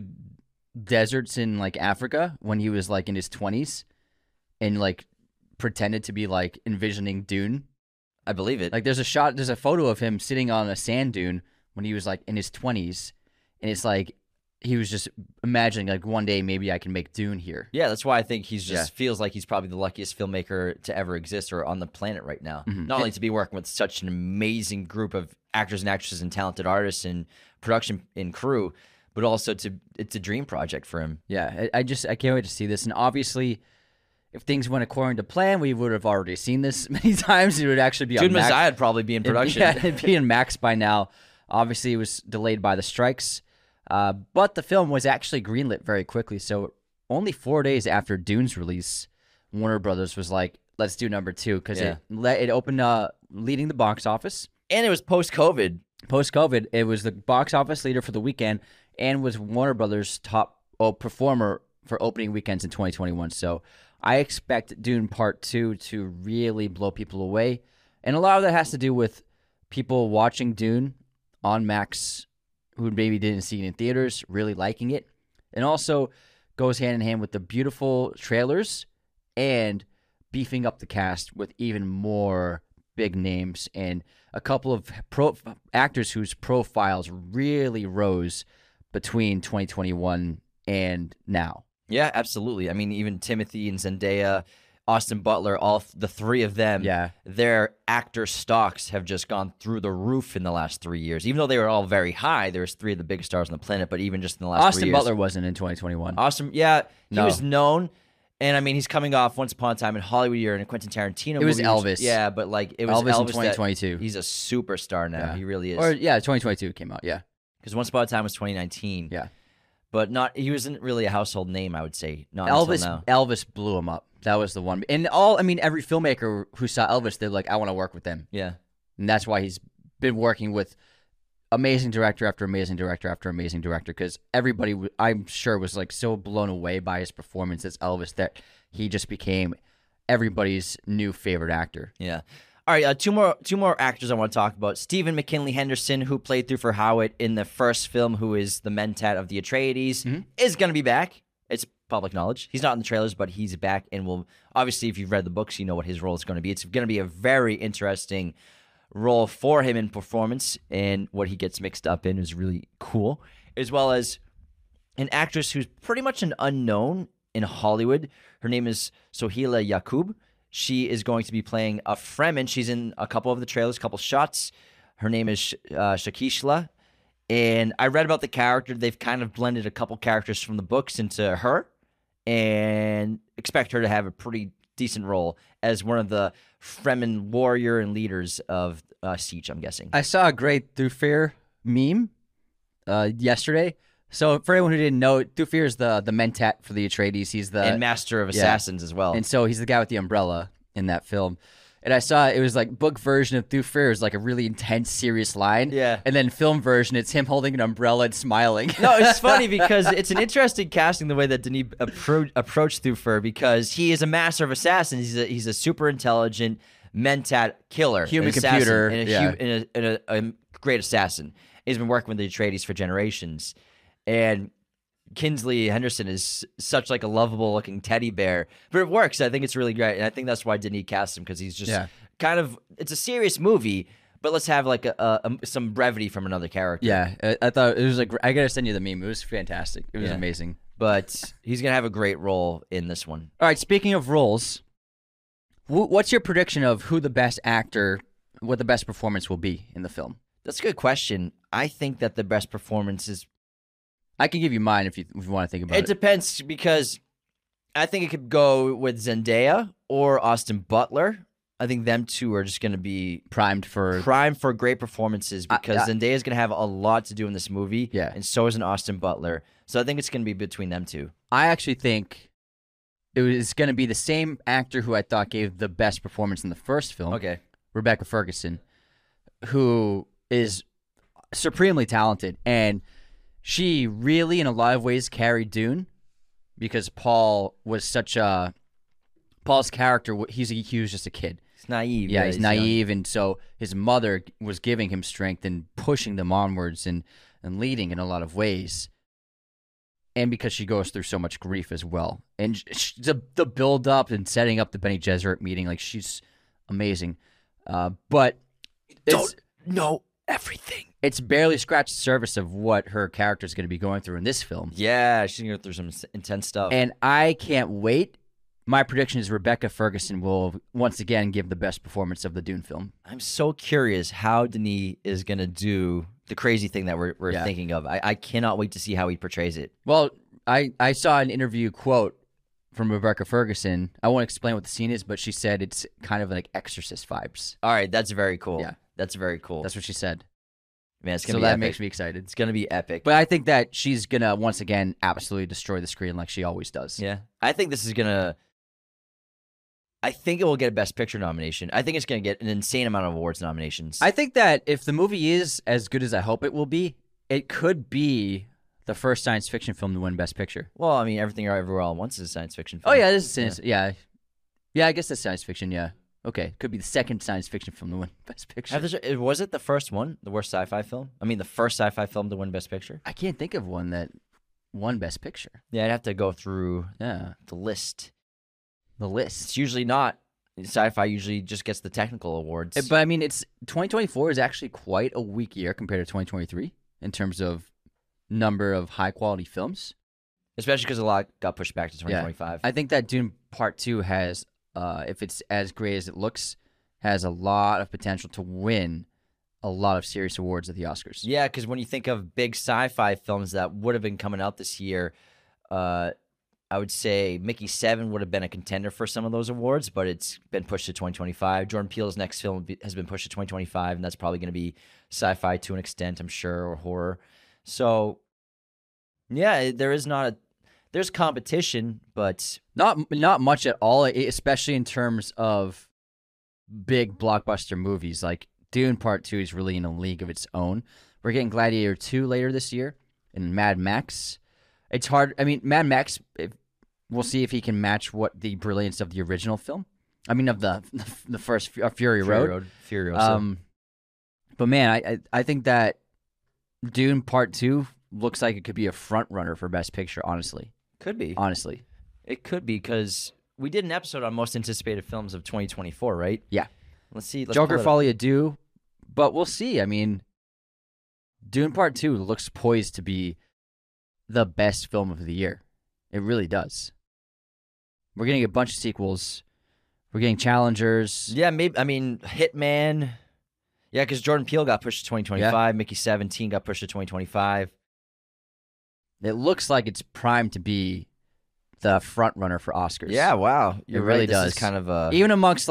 deserts in like Africa when he was like in his 20s and like pretended to be like envisioning Dune? I believe it. Like there's a photo of him sitting on a sand dune when he was like in his 20s, and it's like he was just imagining like one day maybe I can make Dune here. Yeah, that's why I think he's just feels like he's probably the luckiest filmmaker to ever exist or on the planet right now. Mm-hmm. Not only to be working with such an amazing group of actors and actresses and talented artists and production and crew, but also it's a dream project for him. Yeah, I can't wait to see this. And obviously, if things went according to plan, we would have already seen this many times. It would actually be Dune on Max. Messiah would probably be in production. It'd be in Max by now. Obviously, it was delayed by the strikes. But the film was actually greenlit very quickly. So only 4 days after Dune's release, Warner Brothers was like, let's do number 2, because it opened leading the box office. And it was post-COVID. Post-COVID, it was the box office leader for the weekend and was Warner Brothers' top performer for opening weekends in 2021. So I expect Dune Part 2 to really blow people away. And a lot of that has to do with people watching Dune on Max who maybe didn't see it in theaters, really liking it. And also goes hand in hand with the beautiful trailers and beefing up the cast with even more big names and a couple of actors whose profiles really rose between 2021 and now. Yeah, absolutely. I mean, even Timothy and Zendaya, Austin Butler, all the 3 of them, their actor stocks have just gone through the roof in the last 3 years. Even though they were all very high, there was 3 of the big stars on the planet, but even just in the last 3 years. Austin Butler wasn't in 2021. He was known, And I mean, he's coming off Once Upon a Time in Hollywood year and a Quentin Tarantino movie. It was Elvis. Yeah, but like it was Elvis in that 2022. he's a superstar now. Yeah. He really is. Or 2022 came out. Yeah. Because Once Upon a Time was 2019. Yeah. But he wasn't really a household name, I would say. Not until now. Elvis blew him up. That was the one. And every filmmaker who saw Elvis, they're like, I want to work with them. Yeah. And that's why he's been working with amazing director after amazing director after amazing director, because everybody, I'm sure, was like so blown away by his performance as Elvis that he just became everybody's new favorite actor. Yeah. All right, two more actors I want to talk about. Stephen McKinley Henderson, who played Thufir Hawat in the first film, who is the Mentat of the Atreides, is going to be back. It's public knowledge. He's not in the trailers, but he's back, and will obviously, if you've read the books, you know what his role is going to be. It's going to be a very interesting role for him in performance, and what he gets mixed up in is really cool, as well as an actress who's pretty much an unknown in Hollywood. Her name is Sohila Yaqub. She is going to be playing a Fremen. She's in a couple of the trailers, a couple shots. Her name is Shakishla. And I read about the character. They've kind of blended a couple characters from the books into her, and expect her to have a pretty decent role as one of the Fremen warrior and leaders of Siege, I'm guessing. I saw a great Thufir meme yesterday. So for anyone who didn't know, Thufir is the Mentat for the Atreides. He's the and Master of Assassins as well. And so he's the guy with the umbrella in that film. And I saw it was like book version of Thufir is like a really intense, serious line. Yeah. And then film version, it's him holding an umbrella and smiling. No, it's funny because it's an interesting casting the way that Denis approached Thufir, because he is a master of assassins. He's a super intelligent Mentat killer, Human an computer, assassin, and a great assassin. He's been working with the Atreides for generations. And Kinsley Henderson is such like a lovable looking teddy bear, but it works. I think it's really great, and I think that's why Denis cast him, because he's just kind of, it's a serious movie, but let's have like some brevity from another character. Yeah, I thought it was like, I gotta send you the meme. It was fantastic. It was amazing. But he's gonna have a great role in this one. All right, speaking of roles, what's your prediction of who the best actor, what the best performance will be in the film? That's a good question. I think that the best performance is, I can give you mine if you want to think about it. It depends, because I think it could go with Zendaya or Austin Butler. I think them two are just going to be primed for great performances, because Zendaya is going to have a lot to do in this movie. Yeah. And so is an Austin Butler. So I think it's going to be between them two. I actually think it was going to be the same actor who I thought gave the best performance in the first film. Okay. Rebecca Ferguson, who is supremely talented, and she really, in a lot of ways, carried Dune, because Paul was such a... Paul's character, he was just a kid. He's naive. Yeah, he's naive, and so his mother was giving him strength and pushing them onwards and leading in a lot of ways. And because she goes through so much grief as well. And the build-up and setting up the Bene Gesserit meeting, like, she's amazing. But... Don't know everything. It's barely scratched the surface of what her character is going to be going through in this film. Yeah, she's going to go through some intense stuff. And I can't wait. My prediction is Rebecca Ferguson will once again give the best performance of the Dune film. I'm so curious how Denis is going to do the crazy thing that we're thinking of. I cannot wait to see how he portrays it. Well, I saw an interview quote from Rebecca Ferguson. I won't explain what the scene is, but she said it's kind of like Exorcist vibes. All right, that's very cool. Yeah. That's very cool. That's what she said. Man, it's gonna so be that epic. makes me excited. It's going to be epic. But I think that she's going to, once again, absolutely destroy the screen like she always does. Yeah. I think this is going to... I think it will get a Best Picture nomination. I think it's going to get an insane amount of awards nominations. I think that if the movie is as good as I hope it will be, it could be the first science fiction film to win Best Picture. Well, I mean, Everything Everywhere All at Once is a science fiction film. Oh, yeah, this is yeah. I guess that's science fiction, yeah. Okay, could be the second science fiction film to win Best Picture. Was it the first one, the worst sci-fi film? I mean, the first sci-fi film to win Best Picture? I can't think of one that won Best Picture. Yeah, I'd have to go through the list. The list. It's usually not. Sci-fi usually just gets the technical awards. But I mean, 2024 is actually quite a weak year compared to 2023 in terms of number of high-quality films. Especially because a lot got pushed back to 2025. I think that Dune Part 2 has... if it's as great as it looks, has a lot of potential to win a lot of serious awards at the Oscars. Yeah, because when you think of big sci-fi films that would have been coming out this year, I would say Mickey 7 would have been a contender for some of those awards, but it's been pushed to 2025. Jordan Peele's next film has been pushed to 2025, and that's probably going to be sci-fi to an extent, I'm sure, or horror. So, yeah, there's competition, but not much at all, especially in terms of big blockbuster movies. Like Dune Part 2 is really in a league of its own. We're getting Gladiator 2 later this year, and Mad Max. It's hard. I mean, Mad Max, we'll see if he can match what the brilliance of the original film. I mean, of the first Fury Road. Furiosa. But man, I think that Dune Part 2 looks like it could be a front runner for Best Picture, honestly. Could be. Honestly. It could be, because we did an episode on most anticipated films of 2024, right? Yeah. Let's see. Joker Folie à Deux, but we'll see. I mean, Dune Part 2 looks poised to be the best film of the year. It really does. We're getting a bunch of sequels. We're getting challengers. Yeah, maybe. I mean, Hitman. Yeah, because Jordan Peele got pushed to 2025. Yeah. Mickey 17 got pushed to 2025. It looks like it's primed to be the front runner for Oscars. Yeah, wow. It really does. This is kind of a... Even amongst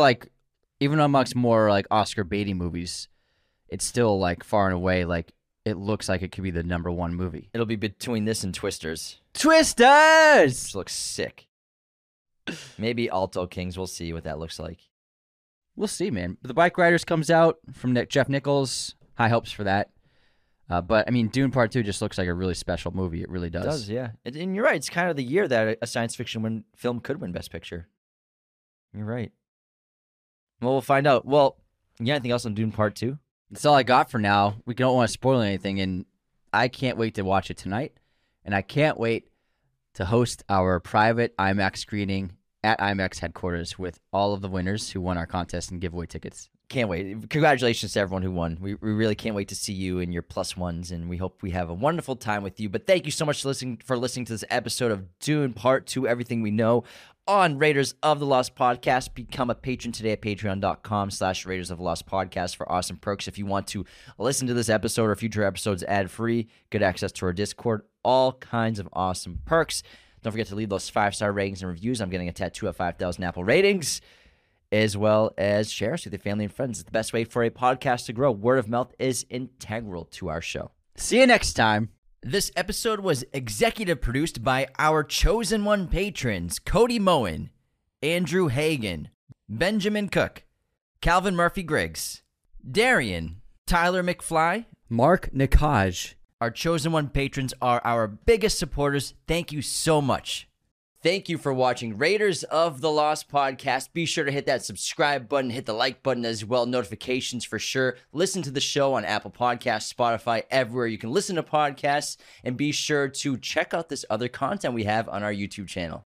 more like Oscar baity movies, it's still like far and away like it looks like it could be the number one movie. It'll be between this and Twisters. Twisters! Which looks sick. Maybe Alto Kings. We'll see what that looks like. We'll see, man. The Bike Riders comes out from Jeff Nichols. High hopes for that. But, I mean, Dune Part 2 just looks like a really special movie. It really does. It does, yeah. And you're right. It's kind of the year that a science fiction film could win Best Picture. You're right. Well, we'll find out. Well, you got anything else on Dune Part 2? That's all I got for now. We don't want to spoil anything, and I can't wait to watch it tonight. And I can't wait to host our private IMAX screening at IMAX headquarters with all of the winners who won our contest and giveaway tickets. Can't wait. Congratulations to everyone who won. We really can't wait to see you and your plus ones, and we hope we have a wonderful time with you. But thank you so much for listening to this episode of Dune Part 2, Everything We Know on Raiders of the Lost Podcast. Become a patron today at patreon.com/Raiders of the Lost Podcast for awesome perks. If you want to listen to this episode or future episodes ad-free, get access to our Discord, all kinds of awesome perks. Don't forget to leave those 5-star ratings and reviews. I'm getting a tattoo at 5,000 Apple ratings, as well as share us with your family and friends. It's the best way for a podcast to grow. Word of mouth is integral to our show. See you next time. This episode was executive produced by our chosen one patrons, Cody Moen, Andrew Hagan, Benjamin Cook, Calvin Murphy-Griggs, Darian, Tyler McFly, Mark Nikaj. Our chosen one patrons are our biggest supporters. Thank you so much. Thank you for watching Raiders of the Lost Podcast. Be sure to hit that subscribe button, hit the like button as well, notifications for sure. Listen to the show on Apple Podcasts, Spotify, everywhere you can listen to podcasts, and be sure to check out this other content we have on our YouTube channel.